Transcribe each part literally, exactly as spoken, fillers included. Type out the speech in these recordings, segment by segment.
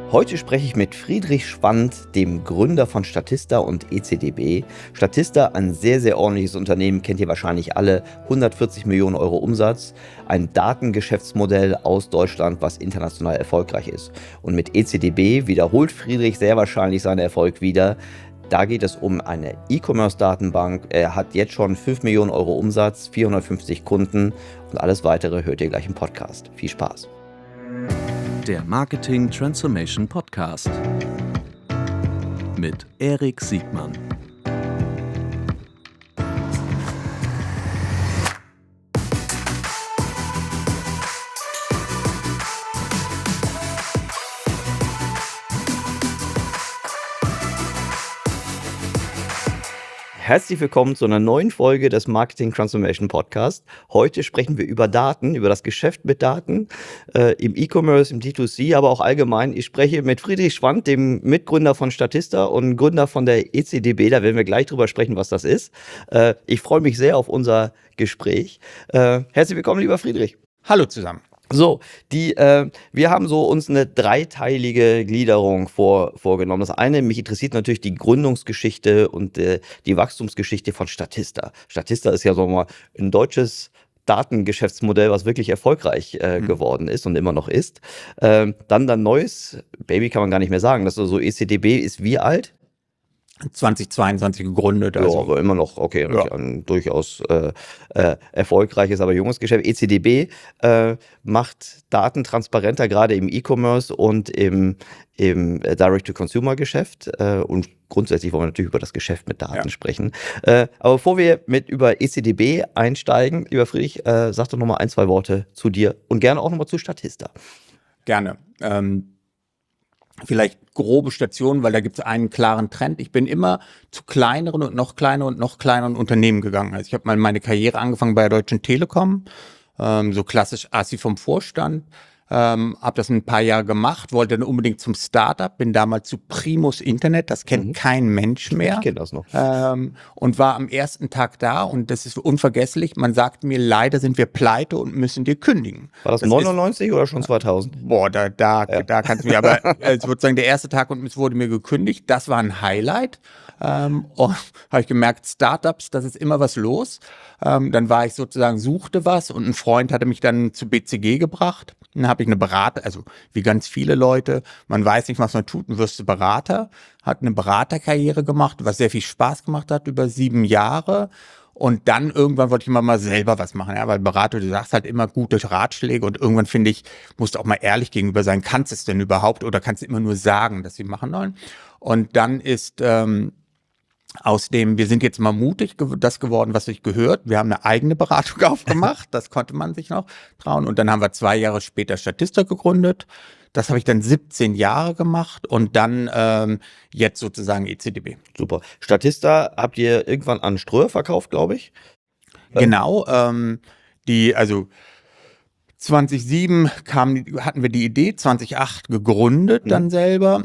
Heute spreche ich mit Friedrich Schwandt, dem Gründer von Statista und E C D B. Statista, ein sehr, sehr ordentliches Unternehmen, kennt ihr wahrscheinlich alle, hundertvierzig Millionen Euro Umsatz, ein Datengeschäftsmodell aus Deutschland, was international erfolgreich ist. Und mit E C D B wiederholt Friedrich sehr wahrscheinlich seinen Erfolg wieder. Da geht es um eine E-Commerce-Datenbank. Er hat jetzt schon fünf Millionen Euro Umsatz, vierhundertfünfzig Kunden und alles weitere hört ihr gleich im Podcast. Viel Spaß. Der Marketing Transformation Podcast mit Erik Siegmann. Herzlich willkommen zu einer neuen Folge des Marketing Transformation Podcast. Heute sprechen wir über Daten, über das Geschäft mit Daten äh, im E-Commerce, im D zwei C, aber auch allgemein. Ich spreche mit Friedrich Schwandt, dem Mitgründer von Statista und Gründer von der E C D B. Da werden wir gleich drüber sprechen, was das ist. Äh, ich freue mich sehr auf unser Gespräch. Äh, herzlich willkommen, lieber Friedrich. Hallo zusammen. So, die, äh, wir haben so uns eine dreiteilige Gliederung vor, vorgenommen. Das eine, mich interessiert natürlich die Gründungsgeschichte und äh, die Wachstumsgeschichte von Statista. Statista ist ja so mal ein deutsches Datengeschäftsmodell, was wirklich erfolgreich äh, mhm. geworden ist und immer noch ist. Ähm, dann dann neues, Baby kann man gar nicht mehr sagen, das ist so E C D B ist wie alt? zweitausendzweiundzwanzig gegründet. Also. Ja, aber immer noch, okay, ja. ein durchaus äh, äh, erfolgreiches, aber junges Geschäft. E C D B äh, macht Daten transparenter, gerade im E-Commerce und im, im Direct-to-Consumer-Geschäft. Äh, und grundsätzlich wollen wir natürlich über das Geschäft mit Daten ja. sprechen. Äh, aber bevor wir mit über E C D B einsteigen, lieber Friedrich, äh, sag doch nochmal ein, zwei Worte zu dir und gerne auch nochmal zu Statista. Gerne. Ähm Vielleicht grobe Stationen, weil da gibt es einen klaren Trend. Ich bin immer zu kleineren und noch kleineren und noch kleineren Unternehmen gegangen. Also ich habe mal meine Karriere angefangen bei der Deutschen Telekom, ähm, so klassisch Assi vom Vorstand. Ähm, habe das ein paar Jahre gemacht, wollte dann unbedingt zum Startup, bin damals zu Primus Internet, das kennt mhm. kein Mensch mehr. Ich kenne das noch. Ähm, und war am ersten Tag da und das ist unvergesslich. Man sagt mir, leider sind wir pleite und müssen dir kündigen. War das, das neunundneunzig ist, oder schon zweitausend? Boah, da, da, ja. da kannst du mir, aber äh, ich würde sagen, der erste Tag und es wurde mir gekündigt, das war ein Highlight. Ähm, und habe ich gemerkt, Startups, das ist immer was los. Ähm, dann war ich sozusagen, suchte was und ein Freund hatte mich dann zu B C G gebracht. Dann habe ich eine Berater, also wie ganz viele Leute, man weiß nicht, was man tut, und wirst du Berater, hat eine Beraterkarriere gemacht, was sehr viel Spaß gemacht hat, über sieben Jahre. Und dann irgendwann wollte ich immer mal selber was machen, ja, weil Berater, du sagst halt immer gute Ratschläge und irgendwann finde ich, musst du auch mal ehrlich gegenüber sein, kannst du es denn überhaupt oder kannst du immer nur sagen, dass sie machen sollen? Und dann ist ähm, aus dem, wir sind jetzt mal mutig, das geworden, was sich gehört. Wir haben eine eigene Beratung aufgemacht, das konnte man sich noch trauen. Und dann haben wir zwei Jahre später Statista gegründet. Das habe ich dann siebzehn Jahre gemacht und dann ähm, jetzt sozusagen E C D B. Super. Statista habt ihr irgendwann an Ströer verkauft, glaube ich? Genau. Ähm, die, also zweitausendsieben kam, hatten wir die Idee, zweitausendacht gegründet mhm. dann selber.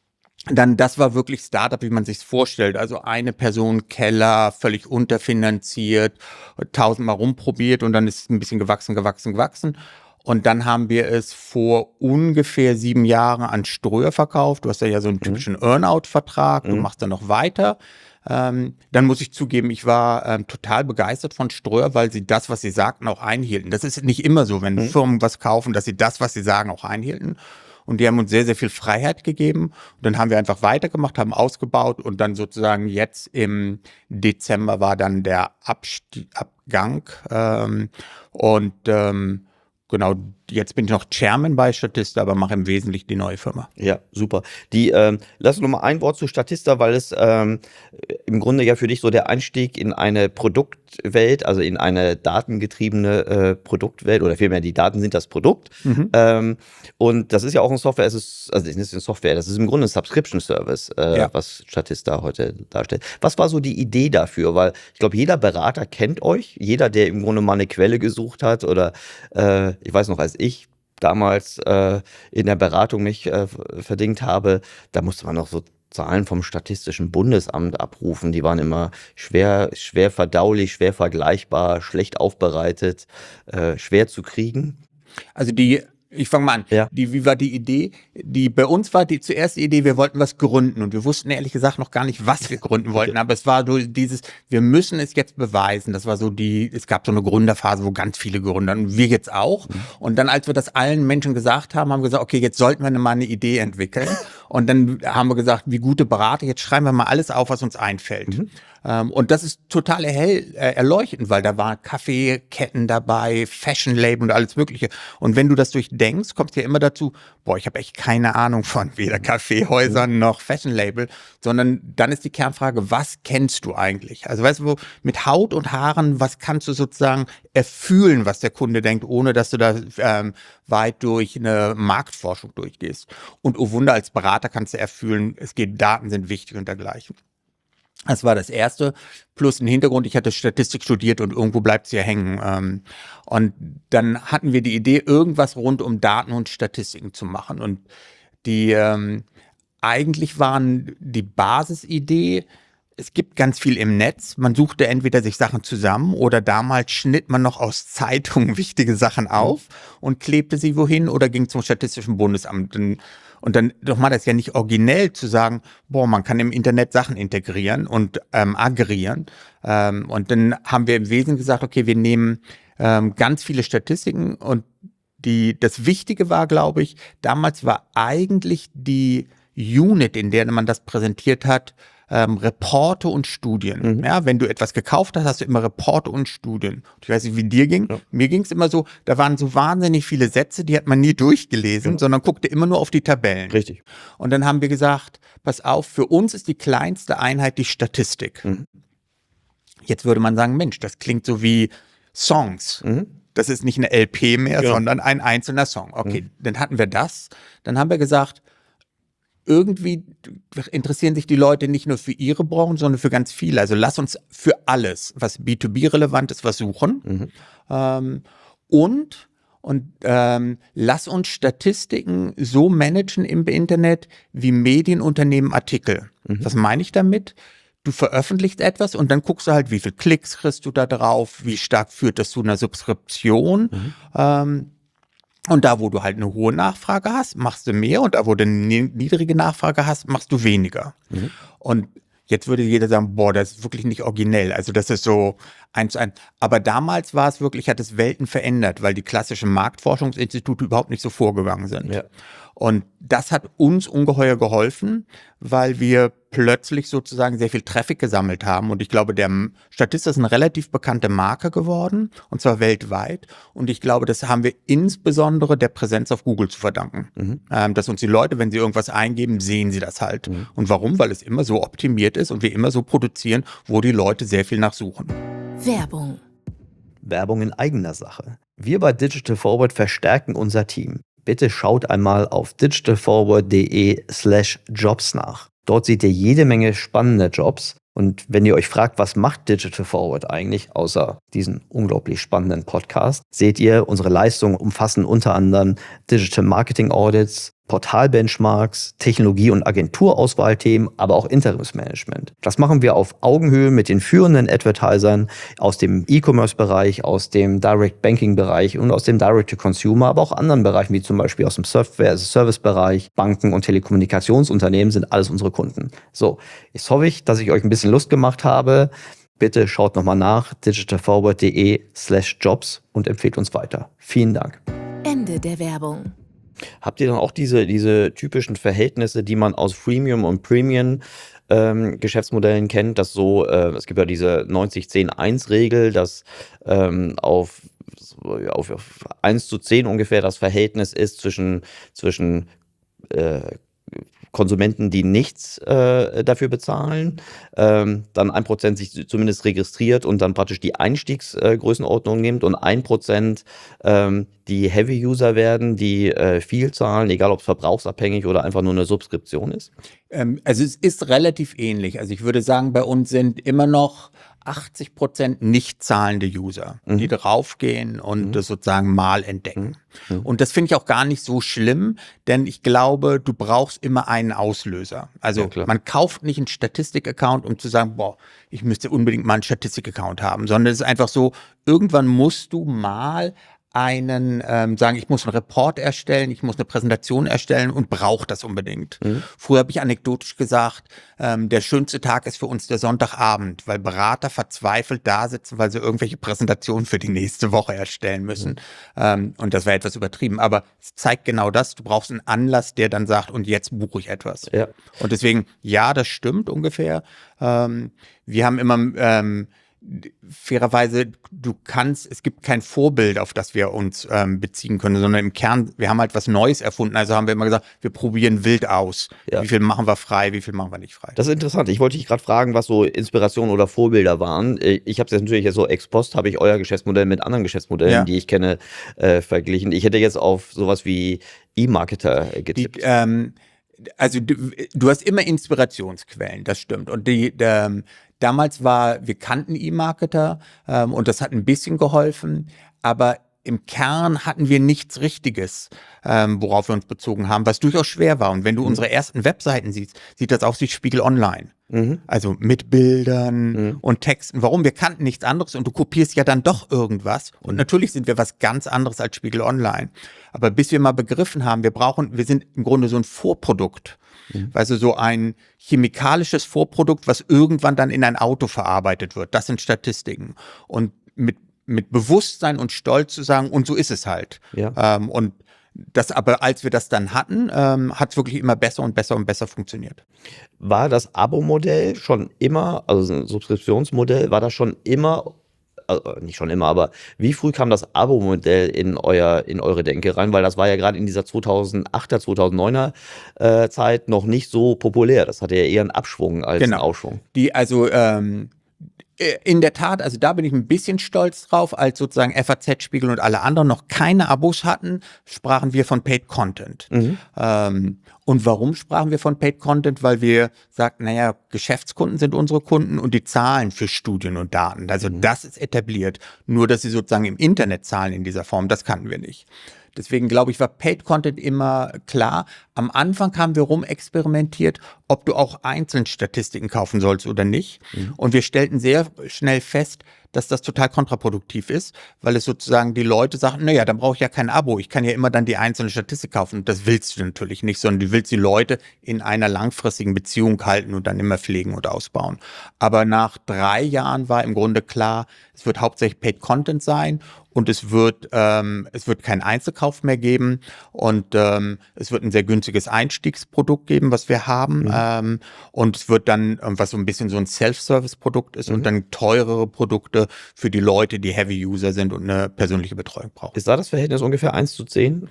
Dann, das war wirklich Startup, wie man sich vorstellt. Also eine Person, Keller, völlig unterfinanziert, tausendmal rumprobiert und dann ist es ein bisschen gewachsen, gewachsen, gewachsen. Und dann haben wir es vor ungefähr sieben Jahren an Ströer verkauft. Du hast ja so einen typischen mhm. Earn-out-Vertrag, du mhm. machst dann noch weiter. Ähm, dann muss ich zugeben, ich war ähm, total begeistert von Ströer, weil sie das, was sie sagten, auch einhielten. Das ist nicht immer so, wenn mhm. Firmen was kaufen, dass sie das, was sie sagen, auch einhielten. Und die haben uns sehr, sehr viel Freiheit gegeben. Und dann haben wir einfach weitergemacht, haben ausgebaut und dann sozusagen jetzt im Dezember war dann der Abstieg, Abgang. Ähm, und ähm, genau, jetzt bin ich noch Chairman bei Statista, aber mache im Wesentlichen die neue Firma. Ja, super. Die, ähm, lass uns noch mal ein Wort zu Statista, weil es ähm, im Grunde ja für dich so der Einstieg in eine Produktwelt, also in eine datengetriebene äh, Produktwelt oder vielmehr die Daten sind das Produkt. Mhm. Ähm, und das ist ja auch ein Software, es ist, also es ist eine Software, das ist im Grunde ein Subscription Service, äh, ja. was Statista heute darstellt. Was war so die Idee dafür? Weil ich glaube, jeder Berater kennt euch, jeder, der im Grunde mal eine Quelle gesucht hat oder äh, ich weiß noch, als ich damals äh, in der Beratung mich äh, verdingt habe, da musste man noch so Zahlen vom Statistischen Bundesamt abrufen. Die waren immer schwer, schwer verdaulich, schwer vergleichbar, schlecht aufbereitet, äh, schwer zu kriegen. Also die Ich fange mal an. Ja. Die, wie war die Idee? Die, bei uns war die zuerst die Idee, wir wollten was gründen und wir wussten ehrlich gesagt noch gar nicht, was wir gründen wollten, Okay. aber es war so dieses, wir müssen es jetzt beweisen. Das war so die, es gab so eine Gründerphase, wo ganz viele Gründer und wir jetzt auch. Mhm. Und dann, als wir das allen Menschen gesagt haben, haben wir gesagt, okay, jetzt sollten wir mal eine Idee entwickeln. Und dann haben wir gesagt, wie gute Berater, jetzt schreiben wir mal alles auf, was uns einfällt. Mhm. Ähm, und das ist total erhell, äh, erleuchtend, weil da waren Kaffeeketten dabei, Fashion-Label und alles Mögliche. Und wenn du das durchdenkst, kommst du ja immer dazu, boah, ich habe echt keine Ahnung von weder Kaffeehäusern noch Fashion-Label, sondern dann ist die Kernfrage, was kennst du eigentlich? Also weißt du, wo, mit Haut und Haaren, was kannst du sozusagen erfühlen, was der Kunde denkt, ohne dass du da ähm, weit durch eine Marktforschung durchgehst. Und oh Wunder, als Berater kannst du erfühlen, es geht, Daten sind wichtig und dergleichen. Das war das Erste, plus ein Hintergrund, ich hatte Statistik studiert und irgendwo bleibt es ja hängen. Ähm, und dann hatten wir die Idee, irgendwas rund um Daten und Statistiken zu machen. Und die ähm, eigentlich waren die Basisidee, es gibt ganz viel im Netz, man suchte entweder sich Sachen zusammen oder damals schnitt man noch aus Zeitungen wichtige Sachen auf und klebte sie wohin oder ging zum Statistischen Bundesamt. Und Und dann nochmal, das ist ja nicht originell zu sagen, boah, man kann im Internet Sachen integrieren und ähm, aggregieren. Ähm, und dann haben wir im Wesentlichen gesagt, okay, wir nehmen ähm, ganz viele Statistiken und die, das Wichtige war, glaube ich, damals war eigentlich die Unit, in der man das präsentiert hat, ähm, Reporte und Studien. Mhm. Ja, wenn du etwas gekauft hast, hast du immer Reporte und Studien. Ich weiß nicht, wie dir ging. Ja. Mir ging es immer so, da waren so wahnsinnig viele Sätze, die hat man nie durchgelesen, Ja. sondern guckte immer nur auf die Tabellen. Richtig. Und dann haben wir gesagt, pass auf, für uns ist die kleinste Einheit die Statistik. Mhm. Jetzt würde man sagen, Mensch, das klingt so wie Songs. Mhm. Das ist nicht eine L P mehr, Ja. sondern ein einzelner Song. Okay, dann hatten wir das. Dann haben wir gesagt, irgendwie interessieren sich die Leute nicht nur für ihre Branche, sondern für ganz viele. Also lass uns für alles, was B zwei B relevant ist, was suchen. Mhm. Ähm, und und ähm, lass uns Statistiken so managen im Internet wie Medienunternehmen Artikel. Mhm. Was meine ich damit? Du veröffentlichst etwas und dann guckst du halt, wie viel Klicks kriegst du da drauf, wie stark führt das zu einer Subskription. Mhm. Ähm, und da, wo du halt eine hohe Nachfrage hast, machst du mehr und da, wo du eine niedrige Nachfrage hast, machst du weniger. Mhm. Und jetzt würde jeder sagen, boah, das ist wirklich nicht originell. Also das ist so eins zu eins. Aber damals war es wirklich, hat es Welten verändert, weil die klassischen Marktforschungsinstitute überhaupt nicht so vorgegangen sind. Ja. Und das hat uns ungeheuer geholfen, weil wir plötzlich sozusagen sehr viel Traffic gesammelt haben. Und ich glaube, der Statista ist eine relativ bekannte Marke geworden, und zwar weltweit. Und ich glaube, das haben wir insbesondere der Präsenz auf Google zu verdanken. Mhm. Ähm, dass uns die Leute, wenn sie irgendwas eingeben, sehen sie das halt. Mhm. Und warum? Weil es immer so optimiert ist und wir immer so produzieren, wo die Leute sehr viel nachsuchen. Werbung. Werbung in eigener Sache. Wir bei Digital Forward verstärken unser Team. Bitte schaut einmal auf digitalforward.de slash jobs nach. Dort seht ihr jede Menge spannende Jobs. Und wenn ihr euch fragt, was macht Digital Forward eigentlich, außer diesen unglaublich spannenden Podcast, seht ihr, unsere Leistungen umfassen unter anderem Digital Marketing Audits, Portal-Benchmarks, Technologie- und Agenturauswahlthemen, aber auch Interimsmanagement. Das machen wir auf Augenhöhe mit den führenden Advertisern aus dem E-Commerce-Bereich, aus dem Direct-Banking-Bereich und aus dem Direct-to-Consumer, aber auch anderen Bereichen, wie zum Beispiel aus dem Software-as-a-Service-Bereich, Banken und Telekommunikationsunternehmen sind alles unsere Kunden. So, jetzt hoffe ich, dass ich euch ein bisschen Lust gemacht habe. Bitte schaut nochmal nach, digitalforward.de slash jobs und empfehlt uns weiter. Vielen Dank. Ende der Werbung. Habt ihr dann auch diese, diese typischen Verhältnisse, die man aus Freemium und Premium ähm, Geschäftsmodellen kennt, dass so, äh, es gibt ja diese neunzig zehn eins Regel, dass ähm, auf, auf, auf eins zu zehn ungefähr das Verhältnis ist zwischen, zwischen äh, Konsumenten, die nichts äh, dafür bezahlen, ähm, dann ein Prozent sich zumindest registriert und dann praktisch die Einstiegsgrößenordnung äh, nimmt und ein Prozent ähm, die Heavy-User werden, die äh, viel zahlen, egal ob es verbrauchsabhängig oder einfach nur eine Subskription ist? Ähm, also es ist relativ ähnlich. Also ich würde sagen, bei uns sind immer noch achtzig Prozent nicht zahlende User, Mhm. die draufgehen und Mhm. das sozusagen mal entdecken. Mhm. Und das finde ich auch gar nicht so schlimm, denn ich glaube, du brauchst immer einen Auslöser. Also Ja, klar. man kauft nicht einen Statistik-Account, um zu sagen, boah, ich müsste unbedingt mal einen Statistik-Account haben, sondern es ist einfach so, irgendwann musst du mal einen ähm, sagen, ich muss einen Report erstellen, ich muss eine Präsentation erstellen und brauche das unbedingt. Mhm. Früher habe ich anekdotisch gesagt, ähm, der schönste Tag ist für uns der Sonntagabend, weil Berater verzweifelt da sitzen, weil sie irgendwelche Präsentationen für die nächste Woche erstellen müssen. Mhm. Ähm, und das war etwas übertrieben. Aber es zeigt genau das, du brauchst einen Anlass, der dann sagt, und jetzt buche ich etwas. Ja. Und deswegen, ja, das stimmt ungefähr. Ähm, wir haben immer ähm, fairerweise, du kannst, es gibt kein Vorbild, auf das wir uns ähm, beziehen können, sondern im Kern, wir haben halt was Neues erfunden. Also haben wir immer gesagt, wir probieren wild aus. Ja. Wie viel machen wir frei, wie viel machen wir nicht frei. Das ist interessant. Ich wollte dich gerade fragen, was so Inspirationen oder Vorbilder waren. Ich habe es jetzt natürlich jetzt so ex post, habe ich euer Geschäftsmodell mit anderen Geschäftsmodellen, ja. die ich kenne, äh, verglichen. Ich hätte jetzt auf sowas wie E-Marketer getippt. Die, ähm, also du, du hast immer Inspirationsquellen, das stimmt. Und die, ähm, damals war, wir kannten E-Marketer ähm, und das hat ein bisschen geholfen, aber im Kern hatten wir nichts Richtiges, ähm, worauf wir uns bezogen haben, was durchaus schwer war. Und wenn du mhm. unsere ersten Webseiten siehst, sieht das aus wie Spiegel Online. Mhm. Also mit Bildern mhm. und Texten. Warum? Wir kannten nichts anderes und du kopierst ja dann doch irgendwas. Und mhm. natürlich sind wir was ganz anderes als Spiegel Online. Aber bis wir mal begriffen haben, wir brauchen, wir sind im Grunde so ein Vorprodukt. Mhm. Also so ein chemikalisches Vorprodukt, was irgendwann dann in ein Auto verarbeitet wird. Das sind Statistiken. Und mit, mit Bewusstsein und Stolz zu sagen, und so ist es halt. Ja. Ähm, und das aber, als wir das dann hatten, ähm, hat es wirklich immer besser und besser und besser funktioniert. War das Abo-Modell schon immer, also ein Subskriptionsmodell, war das schon immer, also nicht schon immer, aber wie früh kam das Abo-Modell in euer, in eure Denke rein? Weil das war ja gerade in dieser zweitausendachter, zweitausenddeuner äh, Zeit noch nicht so populär. Das hatte ja eher einen Abschwung als genau. einen Aufschwung. Die, also, ähm, in der Tat, also da bin ich ein bisschen stolz drauf, als sozusagen F A Z, Spiegel und alle anderen noch keine Abos hatten, sprachen wir von Paid Content. Mhm. Ähm, und warum sprachen wir von Paid Content? Weil wir sagten, naja, Geschäftskunden sind unsere Kunden und die zahlen für Studien und Daten. Also mhm. das ist etabliert. Nur, dass sie sozusagen im Internet zahlen in dieser Form, das kannten wir nicht. Deswegen glaube ich, war Paid Content immer klar. Am Anfang haben wir rumexperimentiert, ob du auch einzeln Statistiken kaufen sollst oder nicht. Mhm. Und wir stellten sehr schnell fest, dass das total kontraproduktiv ist, weil es sozusagen die Leute sagen, naja, dann brauche ich ja kein Abo. Ich kann ja immer dann die einzelne Statistik kaufen. Und das willst du natürlich nicht, sondern du willst die Leute in einer langfristigen Beziehung halten und dann immer pflegen und ausbauen. Aber nach drei Jahren war im Grunde klar, es wird hauptsächlich Paid Content sein. Und es wird, ähm, es wird keinen Einzelkauf mehr geben und ähm, es wird ein sehr günstiges Einstiegsprodukt geben, was wir haben. Mhm. Ähm, und es wird dann, was so ein bisschen so ein Self-Service-Produkt ist mhm. und dann teurere Produkte für die Leute, die Heavy-User sind und eine persönliche Betreuung brauchen. Ist da das Verhältnis ungefähr eins zu zehn?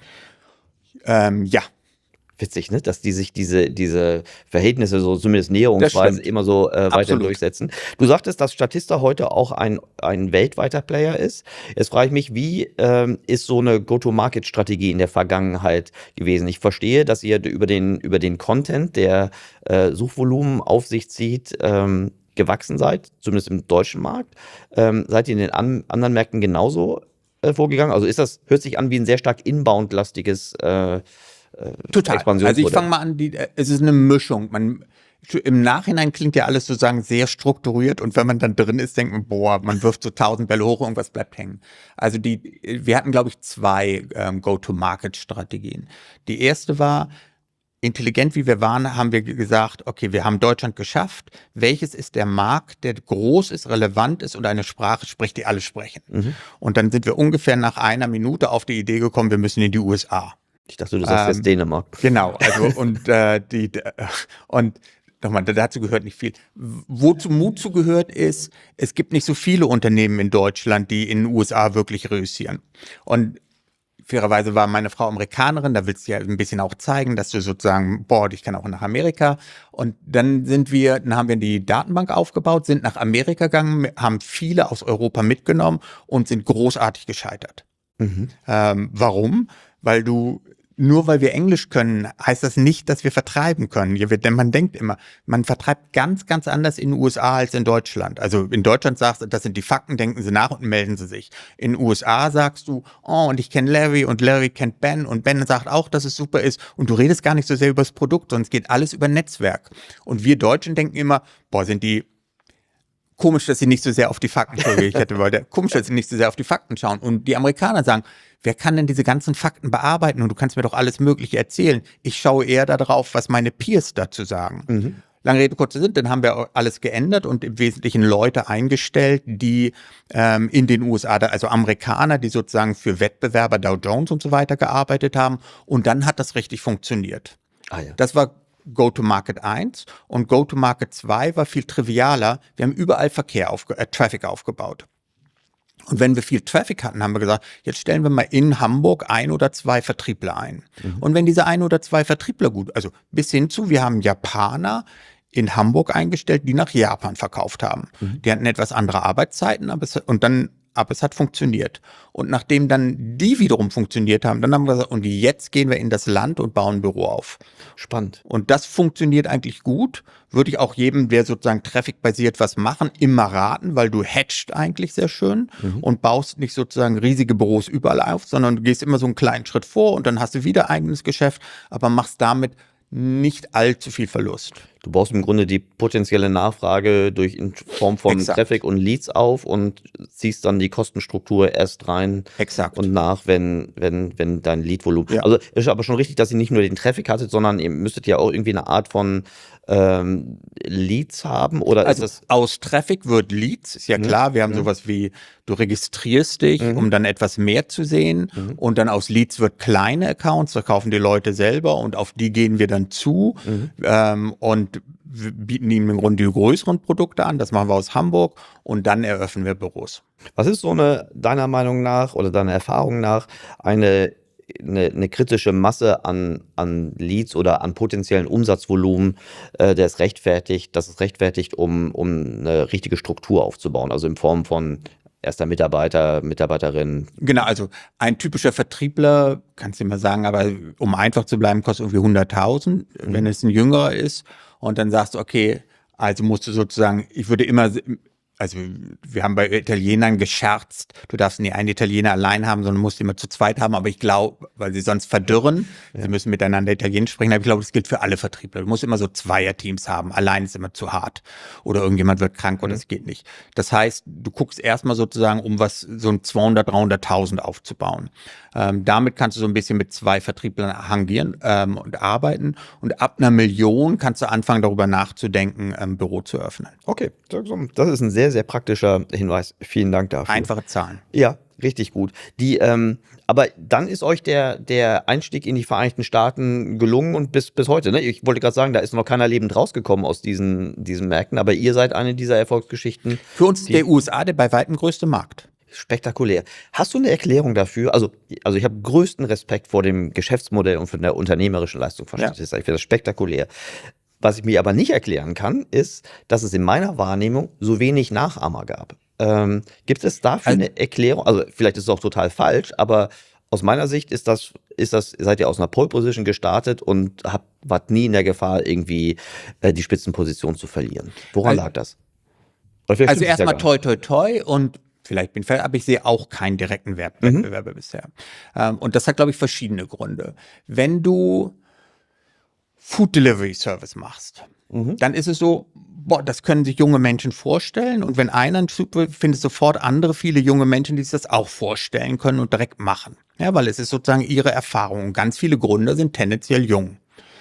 Ähm, ja. Witzig, ne? Dass die sich diese, diese Verhältnisse so zumindest näherungsweise immer so äh, weiter Absolut. durchsetzen. Du sagtest, dass Statista heute auch ein, ein weltweiter Player ist. Jetzt frage ich mich, wie ähm, ist so eine Go-to-Market-Strategie in der Vergangenheit gewesen? Ich verstehe, dass ihr über den, über den Content, der äh, Suchvolumen auf sich zieht, ähm, gewachsen seid, zumindest im deutschen Markt. Ähm, seid ihr in den an, anderen Märkten genauso äh, vorgegangen? Also ist das, hört sich an wie ein sehr stark inbound-lastiges äh, Total. Also ich fange mal an, die, es ist eine Mischung. Man, im Nachhinein klingt ja alles sozusagen sehr strukturiert und wenn man dann drin ist, denkt man, boah, man wirft so tausend Bälle hoch, irgendwas bleibt hängen. Also die, wir hatten, glaube ich, zwei ähm, Go-to-Market-Strategien. Die erste war, intelligent wie wir waren, haben wir gesagt, okay, wir haben Deutschland geschafft. Welches ist der Markt, der groß ist, relevant ist und eine Sprache spricht, die alle sprechen? Mhm. Und dann sind wir ungefähr nach einer Minute auf die Idee gekommen, wir müssen in die U S A. Ich dachte, du sagst ähm, jetzt Dänemark. Genau, also und äh, die und nochmal, dazu gehört nicht viel. Wozu Mut zugehört ist, es gibt nicht so viele Unternehmen in Deutschland, die in den U S A wirklich reüssieren. Und fairerweise war meine Frau Amerikanerin, da willst du ja ein bisschen auch zeigen, dass du sozusagen, boah, ich kann auch nach Amerika. Und dann sind wir, dann haben wir die Datenbank aufgebaut, sind nach Amerika gegangen, haben viele aus Europa mitgenommen und sind großartig gescheitert. Mhm. Ähm, warum? Weil du Nur weil wir Englisch können, heißt das nicht, dass wir vertreiben können. Denn man denkt immer, man vertreibt ganz, ganz anders in den U S A als in Deutschland. Also in Deutschland sagst du, das sind die Fakten, denken sie nach und melden sie sich. In den U S A sagst du, oh, und ich kenne Larry und Larry kennt Ben und Ben sagt auch, dass es super ist. Und du redest gar nicht so sehr über das Produkt, sondern es geht alles über Netzwerk. Und wir Deutschen denken immer, boah, sind die komisch, dass sie nicht so sehr auf die Fakten schauen. Ich hätte wollte, komisch, dass sie nicht so sehr auf die Fakten schauen. Und die Amerikaner sagen, wer kann denn diese ganzen Fakten bearbeiten und du kannst mir doch alles Mögliche erzählen. Ich schaue eher darauf, was meine Peers dazu sagen. Mhm. Lange Rede, kurzer Sinn, dann haben wir alles geändert und im Wesentlichen Leute eingestellt, die ähm, in den U S A, also Amerikaner, die sozusagen für Wettbewerber Dow Jones und so weiter gearbeitet haben. Und dann hat das richtig funktioniert. Ah, ja. Das war Go-to-Market eins und Go-to-Market zwei war viel trivialer. Wir haben überall Verkehr, aufge äh, Traffic aufgebaut. Und wenn wir viel Traffic hatten, haben wir gesagt, jetzt stellen wir mal in Hamburg ein oder zwei Vertriebler ein. Mhm. Und wenn diese ein oder zwei Vertriebler gut, also bis hin zu, wir haben Japaner in Hamburg eingestellt, die nach Japan verkauft haben. Mhm. Die hatten etwas andere Arbeitszeiten, aber es, und dann, aber es hat funktioniert. Und nachdem dann die wiederum funktioniert haben, dann haben wir gesagt, und jetzt gehen wir in das Land und bauen ein Büro auf. Spannend. Und das funktioniert eigentlich gut. Würde ich auch jedem, der sozusagen traffic-basiert was machen, immer raten, weil du hatcht eigentlich sehr schön mhm. und baust nicht sozusagen riesige Büros überall auf, sondern du gehst immer so einen kleinen Schritt vor und dann hast du wieder eigenes Geschäft, aber machst damit nicht allzu viel Verlust. Du baust im Grunde die potenzielle Nachfrage durch in Form von Exakt. Traffic und Leads auf und ziehst dann die Kostenstruktur erst rein Exakt. und nach, wenn, wenn, wenn dein Leadvolumen. Ja. Also ist aber schon richtig, dass ihr nicht nur den Traffic hattet, sondern ihr müsstet ja auch irgendwie eine Art von ähm, Leads haben, oder Also ist das? aus Traffic wird Leads, ist ja Mhm. klar. Wir haben Mhm. sowas wie, du registrierst dich, Mhm. um dann etwas mehr zu sehen. Mhm. Und dann aus Leads wird kleine Accounts, da kaufen die Leute selber und auf die gehen wir dann zu Mhm. ähm, und wir bieten ihnen im Grunde die größeren Produkte an. Das machen wir aus Hamburg und dann eröffnen wir Büros. Was ist so eine, deiner Meinung nach oder deiner Erfahrung nach, eine, eine, eine kritische Masse an, an Leads oder an potenziellen Umsatzvolumen, äh, der es rechtfertigt, das es rechtfertigt, um, um eine richtige Struktur aufzubauen, also in Form von erster Mitarbeiter, Mitarbeiterin? Genau, also ein typischer Vertriebler, kannst du immer sagen, aber um einfach zu bleiben, kostet irgendwie hunderttausend, Mhm. wenn es ein Jüngerer ist. Und dann sagst du, okay, also musst du sozusagen, ich würde immer, also wir haben bei Italienern gescherzt, du darfst nie einen Italiener allein haben, sondern musst immer zu zweit haben, aber ich glaube, weil sie sonst verdürren, Ja. sie müssen miteinander Italienisch sprechen, aber ich glaube, das gilt für alle Vertriebler. Du musst immer so Zweierteams haben, allein ist immer zu hart oder irgendjemand wird krank oder Mhm. es geht nicht. Das heißt, du guckst erstmal sozusagen, um was, so ein zweihundert, dreihunderttausend aufzubauen. Ähm, damit kannst du so ein bisschen mit zwei Vertrieblern hangieren ähm, und arbeiten und ab einer Million kannst du anfangen, darüber nachzudenken, ein Büro zu öffnen. Okay, das ist ein sehr, sehr praktischer Hinweis. Vielen Dank dafür. Einfache Zahlen. Ja, richtig gut. Die, ähm, aber dann ist euch der, der Einstieg in die Vereinigten Staaten gelungen und bis, bis heute, ne? Ich wollte gerade sagen, da ist noch keiner lebend rausgekommen aus diesen, diesen Märkten, aber ihr seid eine dieser Erfolgsgeschichten. Für uns ist Die- der U S A der bei weitem größte Markt. Spektakulär. Hast du eine Erklärung dafür? Also, also ich habe größten Respekt vor dem Geschäftsmodell und von der unternehmerischen Leistung von Ja. Statista. Ich finde das spektakulär. Was ich mir aber nicht erklären kann, ist, dass es in meiner Wahrnehmung so wenig Nachahmer gab. Ähm, gibt es dafür Also- eine Erklärung? Also vielleicht ist es auch total falsch, aber aus meiner Sicht ist das, ist das, seid ihr aus einer Pole Position gestartet und habt, wart nie in der Gefahr, irgendwie äh, die Spitzenposition zu verlieren. Woran Also- lag das? Oder vielleicht Also stimmt es ja erstmal gar toi toi toi und vielleicht bin ich falsch, aber ich sehe auch keinen direkten Wert- Mhm. Wettbewerber bisher. Ähm, und das hat, glaube ich, verschiedene Gründe. Wenn du Food Delivery Service machst, nicht. Mhm. dann ist es so, boah, das können sich junge Menschen vorstellen. Und wenn einer ein super, findest sofort andere, viele junge Menschen, die sich das auch vorstellen können und direkt machen. Ja, weil es ist sozusagen ihre Erfahrung. Und ganz viele Gründer sind tendenziell jung.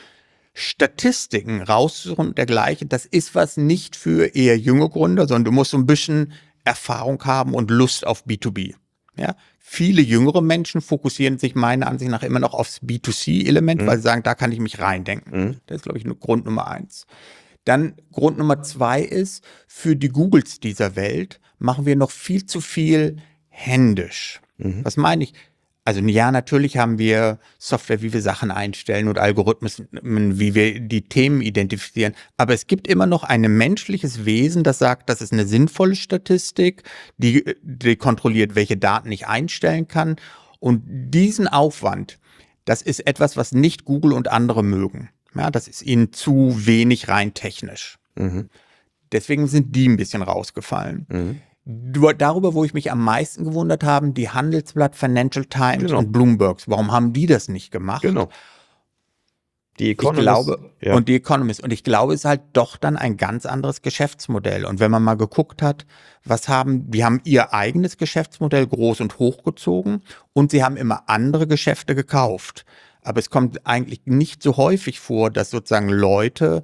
Statistiken raussuchen und dergleichen, das ist was nicht für eher junge Gründer, sondern du musst so ein bisschen Erfahrung haben und Lust auf B zwei B. Ja, viele jüngere Menschen fokussieren sich meiner Ansicht nach immer noch aufs B zwei C-Element, Mhm. weil sie sagen, da kann ich mich reindenken. Mhm. Das ist, glaube ich, nur Grund Nummer eins. Dann Grund Nummer zwei ist, für die Googles dieser Welt machen wir noch viel zu viel händisch. Mhm. Was meine ich? Also ja, natürlich haben wir Software, wie wir Sachen einstellen und Algorithmen, wie wir die Themen identifizieren. Aber es gibt immer noch ein menschliches Wesen, das sagt, das ist eine sinnvolle Statistik, die, die kontrolliert, welche Daten ich einstellen kann. Und diesen Aufwand, das ist etwas, was nicht Google und andere mögen. Ja, das ist ihnen zu wenig rein technisch. Mhm. Deswegen sind die ein bisschen rausgefallen. Mhm. Du- Darüber, wo ich mich am meisten gewundert habe, die Handelsblatt, Financial Times Genau. und Bloombergs. Warum haben die das nicht gemacht? Genau. Die Ich Economist, glaube, ja. und die Economist. Und ich glaube, es ist halt doch dann ein ganz anderes Geschäftsmodell. Und wenn man mal geguckt hat, was haben, die haben ihr eigenes Geschäftsmodell groß und hochgezogen und sie haben immer andere Geschäfte gekauft. Aber es kommt eigentlich nicht so häufig vor, dass sozusagen Leute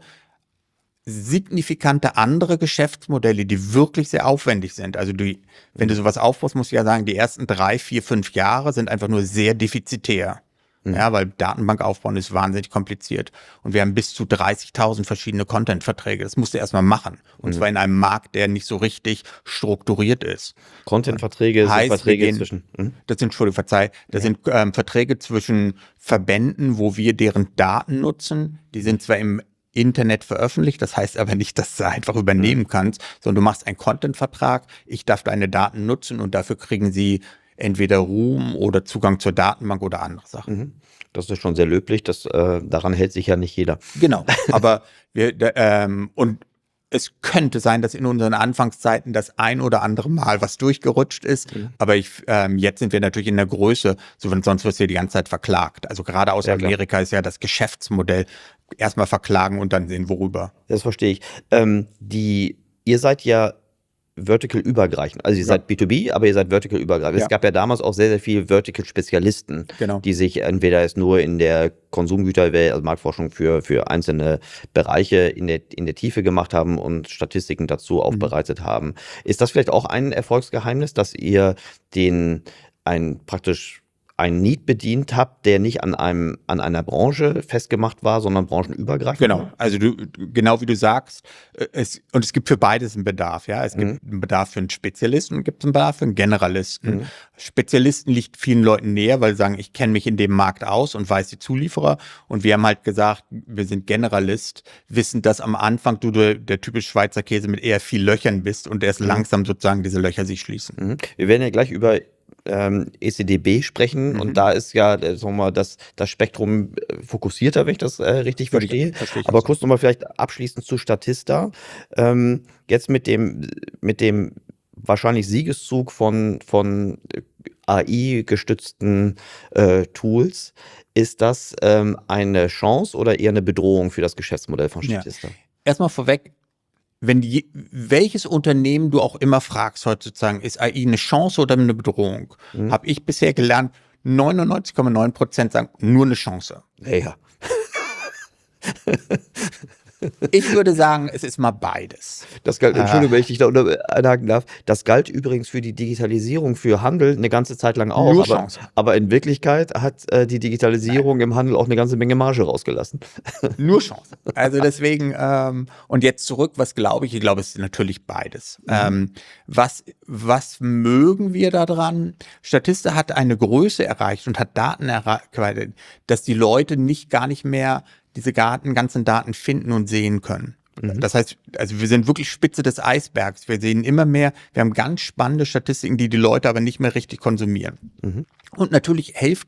signifikante andere Geschäftsmodelle, die wirklich sehr aufwendig sind. Also die, wenn du sowas aufbaust, musst du ja sagen, die ersten drei, vier, fünf Jahre sind einfach nur sehr defizitär. Mhm. Ja, weil Datenbank aufbauen ist wahnsinnig kompliziert. Und wir haben bis zu dreißigtausend verschiedene Content-Verträge. Das musst du erstmal machen. Und Mhm. zwar in einem Markt, der nicht so richtig strukturiert ist. Content-Verträge sind Heißt, wir Verträge gehen- zwischen. Mhm. Das sind, Entschuldigung, verzeih, das sind ähm, Verträge zwischen Verbänden, wo wir deren Daten nutzen. Die sind zwar im Internet veröffentlicht, das heißt aber nicht, dass du einfach übernehmen kannst, sondern du machst einen Content-Vertrag, ich darf deine Daten nutzen und dafür kriegen sie entweder Ruhm oder Zugang zur Datenbank oder andere Sachen. Mhm. Das ist schon sehr löblich. Das, äh, daran hält sich ja nicht jeder. Genau, aber wir, da, ähm, und es könnte sein, dass in unseren Anfangszeiten das ein oder andere Mal was durchgerutscht ist, Mhm. aber ich, ähm, jetzt sind wir natürlich in der Größe, so, sonst wirst du ja die ganze Zeit verklagt. Also gerade aus Ja, klar. Amerika ist ja das Geschäftsmodell, erstmal verklagen und dann sehen, worüber. Das verstehe ich. Ähm, die, ihr seid ja vertical übergreifend. Also ihr Ja. seid B zwei B, aber ihr seid vertical übergreifend. Ja. Es gab ja damals auch sehr, sehr viele Vertical-Spezialisten, Genau. die sich entweder jetzt nur in der Konsumgüterwelt, also Marktforschung für, für einzelne Bereiche in der, in der Tiefe gemacht haben und Statistiken dazu aufbereitet haben. Ist das vielleicht auch ein Erfolgsgeheimnis, dass ihr den ein praktisch ein Need bedient habt, der nicht an einem an einer Branche festgemacht war, sondern branchenübergreifend? Genau, also du, genau wie du sagst, äh, es, und es gibt für beides einen Bedarf, ja. Es gibt einen Bedarf für einen Spezialisten und gibt einen Bedarf für einen Generalisten. Mhm. Spezialisten liegt vielen Leuten näher, weil sie sagen, ich kenne mich in dem Markt aus und weiß die Zulieferer. Und wir haben halt gesagt, wir sind Generalist, wissen, dass am Anfang du der, der typische Schweizer Käse mit eher viel Löchern bist und erst Mhm. langsam sozusagen diese Löcher sich schließen. Mhm. Wir werden ja gleich über ähm, E C D B sprechen Mhm. und da ist ja äh, sagen wir mal, das, das Spektrum äh, fokussierter, wenn ich das äh, richtig Würde ich- verstehe. verstehe ich Aber auch so. kurz nochmal vielleicht abschließend zu Statista. Ähm, jetzt mit dem, mit dem wahrscheinlich Siegeszug von, von A I-gestützten äh, Tools, ist das ähm, eine Chance oder eher eine Bedrohung für das Geschäftsmodell von Ja. Statista? Erstmal vorweg, wenn je, welches Unternehmen du auch immer fragst heutzutage, ist A I eine Chance oder eine Bedrohung? Mhm. Habe ich bisher gelernt, neunundneunzig Komma neun Prozent sagen, nur eine Chance. Ja, ja. Ich würde sagen, es ist mal beides. Das galt, Ah. Entschuldigung, wenn ich dich da unter- einhaken darf, das galt übrigens für die Digitalisierung für Handel eine ganze Zeit lang auch. Nur aber, Chance. aber in Wirklichkeit hat äh, die Digitalisierung im Handel auch eine ganze Menge Marge rausgelassen. Nur Chance. Also deswegen, ähm, und jetzt zurück, was glaube ich? Ich glaube, es ist natürlich beides. Ähm, was, was mögen wir daran? Statista hat eine Größe erreicht und hat Daten erreicht, dass die Leute nicht gar nicht mehr diese Daten, ganzen Daten finden und sehen können. Mhm. Das heißt, also wir sind wirklich Spitze des Eisbergs. Wir sehen immer mehr, wir haben ganz spannende Statistiken, die die Leute aber nicht mehr richtig konsumieren. Mhm. Und natürlich hilft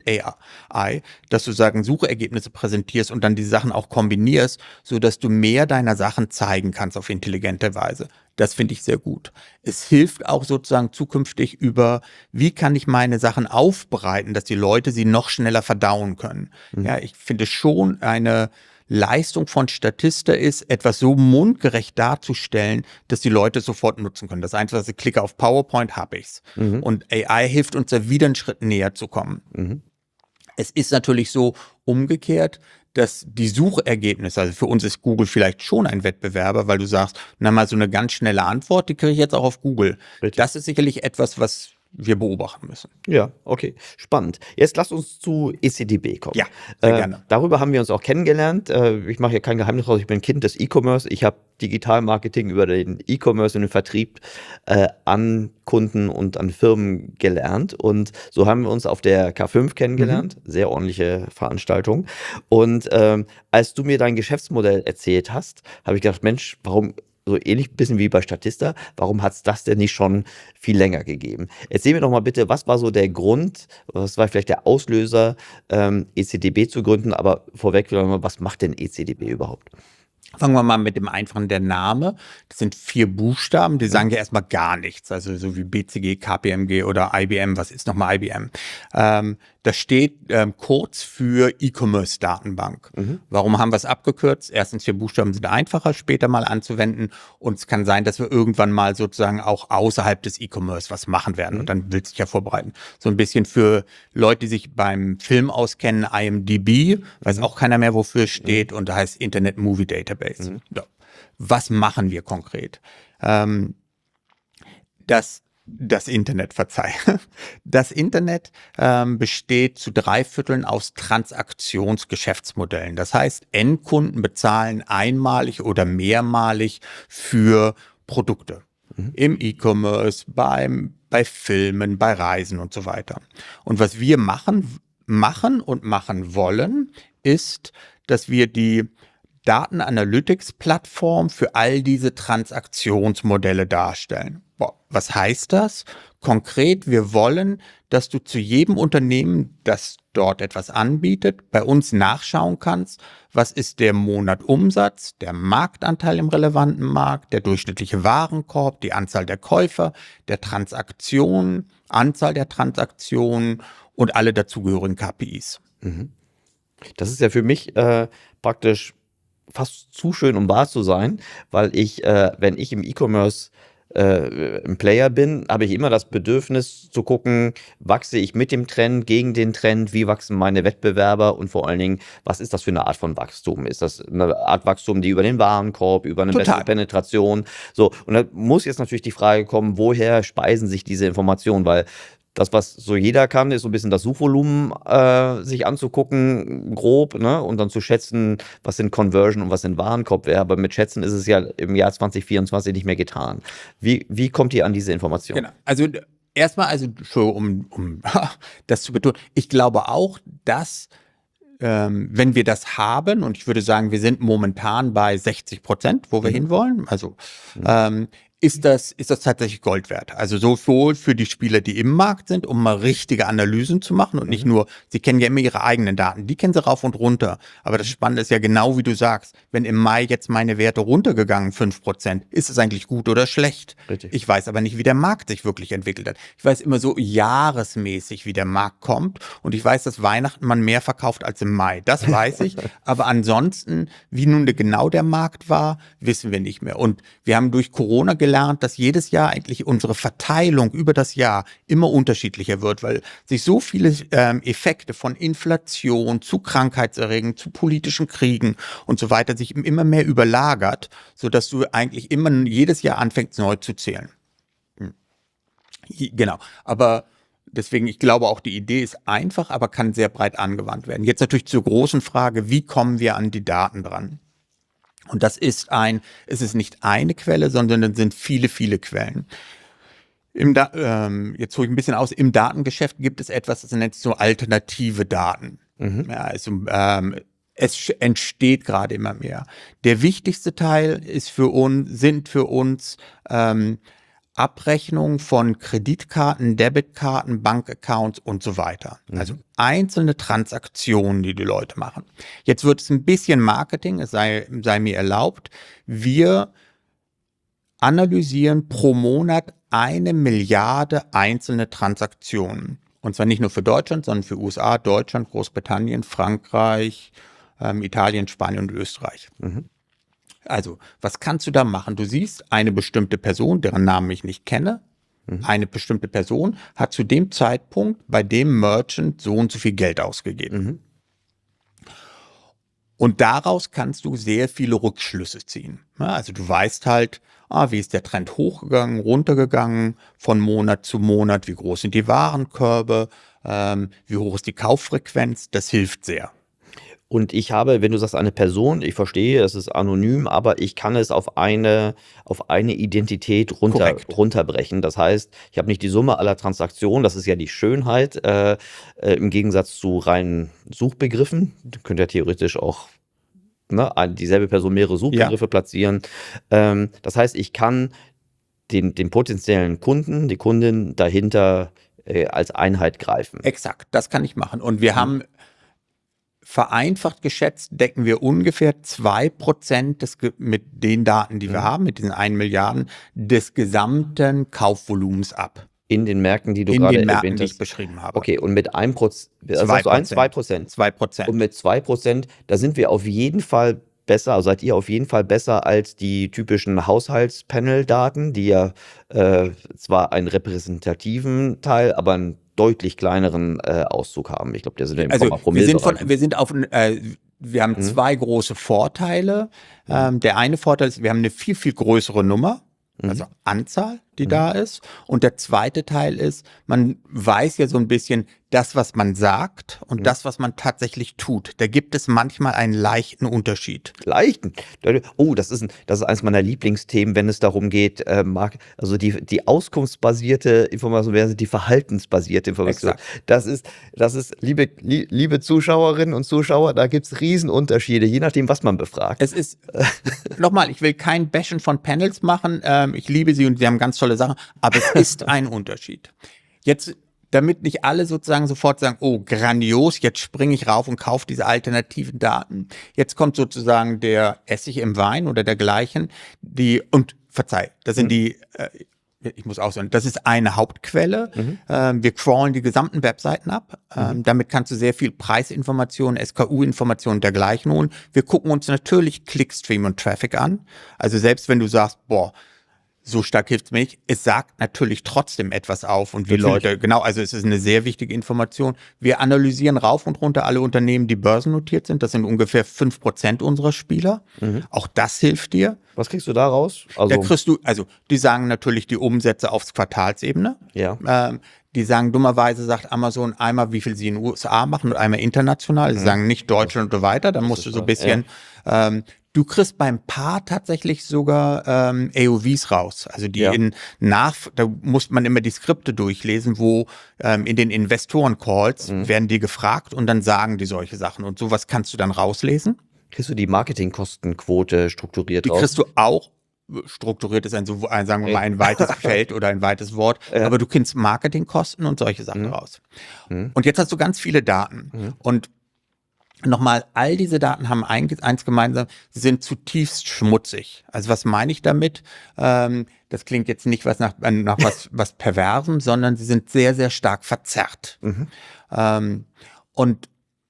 A I, dass du sagen Suchergebnisse präsentierst und dann die Sachen auch kombinierst, so dass du mehr deiner Sachen zeigen kannst auf intelligente Weise. Das finde ich sehr gut. Es hilft auch sozusagen zukünftig über, wie kann ich meine Sachen aufbereiten, dass die Leute sie noch schneller verdauen können. Mhm. Ja, ich finde schon eine Leistung von Statista ist, etwas so mundgerecht darzustellen, dass die Leute es sofort nutzen können. Das Einzige, was ich klicke auf PowerPoint, habe ich's. Mhm. Und A I hilft uns da wieder einen Schritt näher zu kommen. Mhm. Es ist natürlich so umgekehrt, dass die Suchergebnisse, also für uns ist Google vielleicht schon ein Wettbewerber, weil du sagst, na mal so eine ganz schnelle Antwort, die kriege ich jetzt auch auf Google. Richtig. Das ist sicherlich etwas, was wir beobachten müssen. Ja, okay, spannend. Jetzt lasst uns zu E C D B kommen. Ja, sehr Äh, gerne. Darüber haben wir uns auch kennengelernt. Äh, ich mache hier kein Geheimnis raus, ich bin Kind des E-Commerce. Ich habe Digitalmarketing über den E-Commerce und den Vertrieb äh, an Kunden und an Firmen gelernt. Und so haben wir uns auf der K fünf kennengelernt. Sehr ordentliche Veranstaltung. Und ähm, als du mir dein Geschäftsmodell erzählt hast, habe ich gedacht, Mensch, warum so ähnlich ein bisschen wie bei Statista, warum hat es das denn nicht schon viel länger gegeben? Erzähl mir doch mal bitte, was war so der Grund, was war vielleicht der Auslöser, ähm, E C D B zu gründen, aber vorweg, was macht denn E C D B überhaupt? Fangen wir mal mit dem einfachen, der Name. Das sind vier Buchstaben, die sagen ja erstmal gar nichts. Also so wie B C G, K P M G oder I B M. Was ist nochmal I B M? Ähm, Das steht ähm, kurz für E-Commerce-Datenbank. Mhm. Warum haben wir es abgekürzt? Erstens, vier Buchstaben sind einfacher später mal anzuwenden und es kann sein, dass wir irgendwann mal sozusagen auch außerhalb des E-Commerce was machen werden. Mhm. Und dann will es sich ja vorbereiten. So ein bisschen für Leute, die sich beim Film auskennen, I M D B, weiß auch keiner mehr, wofür es steht, und da heißt Internet Movie Database. Mhm. So. Was machen wir konkret? Ähm, das Das Internet, verzeih. Das Internet ähm, besteht zu drei Vierteln aus Transaktionsgeschäftsmodellen. Das heißt, Endkunden bezahlen einmalig oder mehrmalig für Produkte. Mhm. Im E-Commerce, beim, bei Filmen, bei Reisen und so weiter. Und was wir machen, machen und machen wollen, ist, dass wir die Daten-Analytics-Plattform für all diese Transaktionsmodelle darstellen. Boah, was heißt das? Konkret, wir wollen, dass du zu jedem Unternehmen, das dort etwas anbietet, bei uns nachschauen kannst, was ist der Monatumsatz, der Marktanteil im relevanten Markt, der durchschnittliche Warenkorb, die Anzahl der Käufer, der Transaktionen, Anzahl der Transaktionen und alle dazugehörigen K P Is. Mhm. Das ist ja für mich äh, praktisch fast zu schön, um wahr zu sein, weil ich, äh, wenn ich im E-Commerce äh, ein Player bin, habe ich immer das Bedürfnis zu gucken, wachse ich mit dem Trend, gegen den Trend, wie wachsen meine Wettbewerber und vor allen Dingen, was ist das für eine Art von Wachstum? Ist das eine Art Wachstum, die über den Warenkorb, über eine Total. bessere Penetration, so, und da muss jetzt natürlich die Frage kommen, woher speisen sich diese Informationen, weil das, was so jeder kann, ist so ein bisschen das Suchvolumen äh, sich anzugucken, grob, ne? Und dann zu schätzen, was sind Conversion und was sind Warenkorbwert. Aber mit Schätzen ist es ja im Jahr zwanzig vierundzwanzig nicht mehr getan. Wie, wie kommt ihr an diese Information? Genau. Also erstmal, also schon um, um das zu betonen, ich glaube auch, dass ähm, wenn wir das haben, und ich würde sagen, wir sind momentan bei sechzig Prozent, wo wir mhm. hinwollen, also mhm. ähm, ist das, ist das tatsächlich Gold wert. Also sowohl für die Spieler, die im Markt sind, um mal richtige Analysen zu machen und mhm. nicht nur, sie kennen ja immer ihre eigenen Daten, die kennen sie rauf und runter. Aber das Spannende ist ja genau, wie du sagst, wenn im Mai jetzt meine Werte runtergegangen, fünf Prozent, ist es eigentlich gut oder schlecht? Richtig. Ich weiß aber nicht, wie der Markt sich wirklich entwickelt hat. Ich weiß immer so jahresmäßig, wie der Markt kommt, und ich weiß, dass Weihnachten man mehr verkauft als im Mai. Das weiß ich. Aber ansonsten, wie nun genau der Markt war, wissen wir nicht mehr. Und wir haben durch Corona gelernt, dass jedes Jahr eigentlich unsere Verteilung über das Jahr immer unterschiedlicher wird, weil sich so viele ähm, Effekte von Inflation zu Krankheitserregern, zu politischen Kriegen und so weiter sich immer mehr überlagert, sodass du eigentlich immer jedes Jahr anfängst, neu zu zählen. Hm. Genau, aber deswegen, ich glaube auch, die Idee ist einfach, aber kann sehr breit angewandt werden. Jetzt natürlich zur großen Frage, wie kommen wir an die Daten dran? Und das ist ein, es ist nicht eine Quelle, sondern es sind viele, viele Quellen. Im da ähm, jetzt hole ich ein bisschen aus, im Datengeschäft gibt es etwas, das nennt sich so alternative Daten. Mhm. Ja, also, ähm, es entsteht gerade immer mehr. Der wichtigste Teil ist für uns, sind für uns ähm, Abrechnung von Kreditkarten, Debitkarten, Bankaccounts und so weiter. Mhm. Also einzelne Transaktionen, die die Leute machen. Jetzt wird es ein bisschen Marketing, es sei, sei mir erlaubt. Wir analysieren pro Monat eine Milliarde einzelne Transaktionen. Und zwar nicht nur für Deutschland, sondern für U S A, Deutschland, Großbritannien, Frankreich, ähm, Italien, Spanien und Österreich. Mhm. Also, was kannst du da machen? Du siehst, eine bestimmte Person, deren Namen ich nicht kenne, mhm. eine bestimmte Person hat zu dem Zeitpunkt bei dem Merchant so und so viel Geld ausgegeben. Mhm. Und daraus kannst du sehr viele Rückschlüsse ziehen. Ja, also du weißt halt, ah, wie ist der Trend hochgegangen, runtergegangen, von Monat zu Monat, wie groß sind die Warenkörbe, ähm, wie hoch ist die Kauffrequenz, das hilft sehr. Und ich habe, wenn du sagst, eine Person, ich verstehe, es ist anonym, aber ich kann es auf eine, auf eine Identität runter, runterbrechen. Das heißt, ich habe nicht die Summe aller Transaktionen, das ist ja die Schönheit, äh, äh, im Gegensatz zu reinen Suchbegriffen. Du könnt ja theoretisch auch, ne, dieselbe Person mehrere Suchbegriffe ja. platzieren. Ähm, das heißt, ich kann den, den potenziellen Kunden, die Kundin dahinter äh, als Einheit greifen. Exakt, das kann ich machen. Und wir mhm. haben vereinfacht geschätzt, decken wir ungefähr zwei Prozent des, mit den Daten, die wir mhm. haben, mit diesen ein Milliarden, des gesamten Kaufvolumens ab. In den Märkten, die du in gerade den Märkten, erwähnt die ich hast. beschrieben habe. Okay, und mit einem Prozent, also Zwei sagst du ein, Prozent. zwei Prozent. Zwei Prozent. Und mit zwei Prozent, da sind wir auf jeden Fall besser, also seid ihr auf jeden Fall besser als die typischen Haushaltspanel-Daten, die ja äh, zwar einen repräsentativen Teil, aber einen deutlich kleineren äh, Auszug haben. Ich glaube, der sind im Also Komma wir sind von, Promille-Bereich. wir sind auf, äh, wir haben Mhm. zwei große Vorteile. Mhm. Ähm, der eine Vorteil ist, wir haben eine viel, viel größere Nummer, Mhm. also Anzahl, die Mhm. da ist. Und der zweite Teil ist, man weiß ja so ein bisschen, das, was man sagt und Mhm. das, was man tatsächlich tut. Da gibt es manchmal einen leichten Unterschied. Leichten. Oh, das ist, ein, das ist eines meiner Lieblingsthemen, wenn es darum geht, äh, Mark- also die, die auskunftsbasierte Information versus die verhaltensbasierte Information. Exakt. Das ist, das ist, liebe, lie- liebe Zuschauerinnen und Zuschauer, da gibt es Riesenunterschiede, je nachdem, was man befragt. Es ist, nochmal, ich will kein Bashen von Panels machen. Ähm, ich liebe sie und sie haben ganz tolle Sachen, aber es ist ein Unterschied. Jetzt, damit nicht alle sozusagen sofort sagen, oh, grandios, jetzt springe ich rauf und kaufe diese alternativen Daten. Jetzt kommt sozusagen der Essig im Wein oder dergleichen, die, und verzeih, das sind Mhm. die, äh, ich muss auch sagen, das ist eine Hauptquelle. Mhm. Ähm, wir crawlen die gesamten Webseiten ab. Ähm, Mhm. damit kannst du sehr viel Preisinformationen, S K U-Informationen und dergleichen holen. Wir gucken uns natürlich Clickstream und Traffic an. Also selbst wenn du sagst, boah, so stark hilft's mir nicht. Es sagt natürlich trotzdem etwas auf und wie Natürlich. Leute, genau, also es ist eine sehr wichtige Information. Wir analysieren rauf und runter alle Unternehmen, die börsennotiert sind. Das sind ungefähr fünf Prozent unserer Spieler. Mhm. Auch das hilft dir. Was kriegst du da raus? Da Also, kriegst du, also die sagen natürlich die Umsätze aufs Quartalsebene. ja. Ähm, die sagen dummerweise, sagt Amazon einmal, wie viel sie in den U S A machen und einmal international. Sie Mhm. sagen nicht Deutschland und so weiter. Dann Das musst ist du so ein klar, bisschen, ähm, du kriegst beim Paar tatsächlich sogar ähm, A O Vs raus. Also die Ja. in nach, da muss man immer die Skripte durchlesen, wo ähm, in den Investoren-Calls Mhm. werden die gefragt und dann sagen die solche Sachen. Und sowas kannst du dann rauslesen. Kriegst du die Marketingkostenquote strukturiert Die raus? kriegst du auch. Strukturiert ist ein, so ein, sagen wir mal, ein weites Feld oder ein weites Wort, Ja. aber du kennst Marketingkosten und solche Sachen Mhm. raus. Mhm. Und jetzt hast du ganz viele Daten. Mhm. Und nochmal, all diese Daten haben ein, eins gemeinsam, sie sind zutiefst schmutzig. Also was meine ich damit? Ähm, das klingt jetzt nicht was nach, nach was, was Perversem, sondern sie sind sehr, sehr stark verzerrt. Mhm. Ähm, und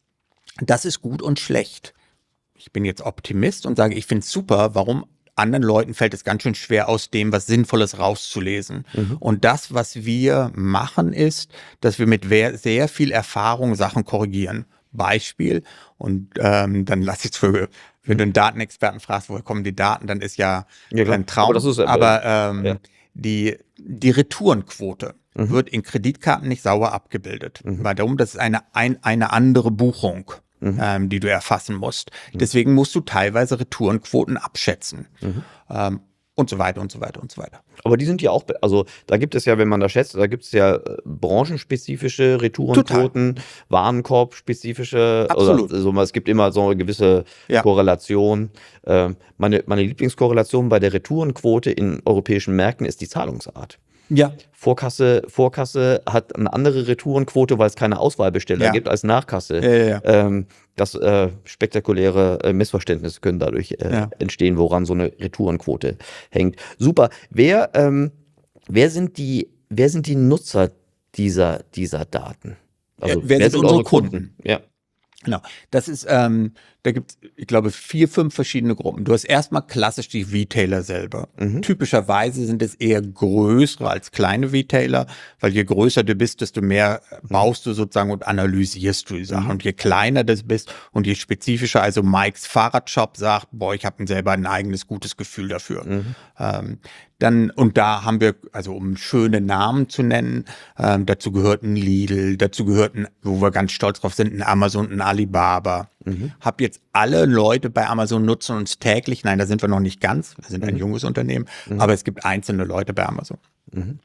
das ist gut und schlecht. Ich bin jetzt Optimist und sage, ich finde es super, warum anderen Leuten fällt es ganz schön schwer, aus dem was Sinnvolles rauszulesen. Mhm. Und das, was wir machen, ist, dass wir mit wer- sehr viel Erfahrung Sachen korrigieren. Beispiel, und ähm, dann lass ich es für, wenn du einen Datenexperten fragst, woher kommen die Daten, dann ist ja, Ja, klar. ein Traum. Aber das ist, äh, Aber ähm, ja. die, die Retourenquote Mhm. wird in Kreditkarten nicht sauber abgebildet. Mhm. Warum? Das ist eine, ein, eine andere Buchung, Mhm. ähm, die du erfassen musst. Deswegen musst du teilweise Retourenquoten abschätzen. Mhm. Ähm, und so weiter und so weiter und so weiter. Aber die sind ja auch, be- also da gibt es ja, wenn man das schätzt, da gibt es ja äh, branchenspezifische Retourenquoten, Warenkorbspezifische, Absolut. oder so, mal, es gibt immer so eine gewisse Ja. Korrelation. Ähm, meine, meine Lieblingskorrelation bei der Retourenquote in europäischen Märkten ist die Zahlungsart. Ja. Vorkasse, Vorkasse hat eine andere Retourenquote, weil es keine Auswahlbesteller Ja. gibt als Nachkasse. Ja, ja, ja. Ähm, das äh, spektakuläre äh, Missverständnisse können dadurch äh, Ja. entstehen, woran so eine Retourenquote hängt. Super. Wer, ähm, wer sind die, wer sind die Nutzer dieser, dieser Daten? Ja, wer sind unsere Kunden? Ja. Genau. Das ist, ähm, da gibt es, ich glaube, vier, fünf verschiedene Gruppen. Du hast erstmal klassisch die Retailer selber. Mhm. Typischerweise sind es eher größere als kleine Retailer, weil je größer du bist, desto mehr baust du sozusagen und analysierst du die Sachen. Mhm. Und je kleiner du bist und je spezifischer, also Mikes Fahrradshop sagt, boah, ich habe selber ein eigenes gutes Gefühl dafür. Mhm. Ähm, dann, und da haben wir, also um schöne Namen zu nennen, ähm, dazu gehört ein Lidl, dazu gehört ein, wo wir ganz stolz drauf sind, ein Amazon, ein Alibaba. Mhm. Hab jetzt alle Leute bei Amazon nutzen uns täglich. Nein, da sind wir noch nicht ganz. Wir sind ein Mhm. junges Unternehmen, Mhm. aber es gibt einzelne Leute bei Amazon. Mhm.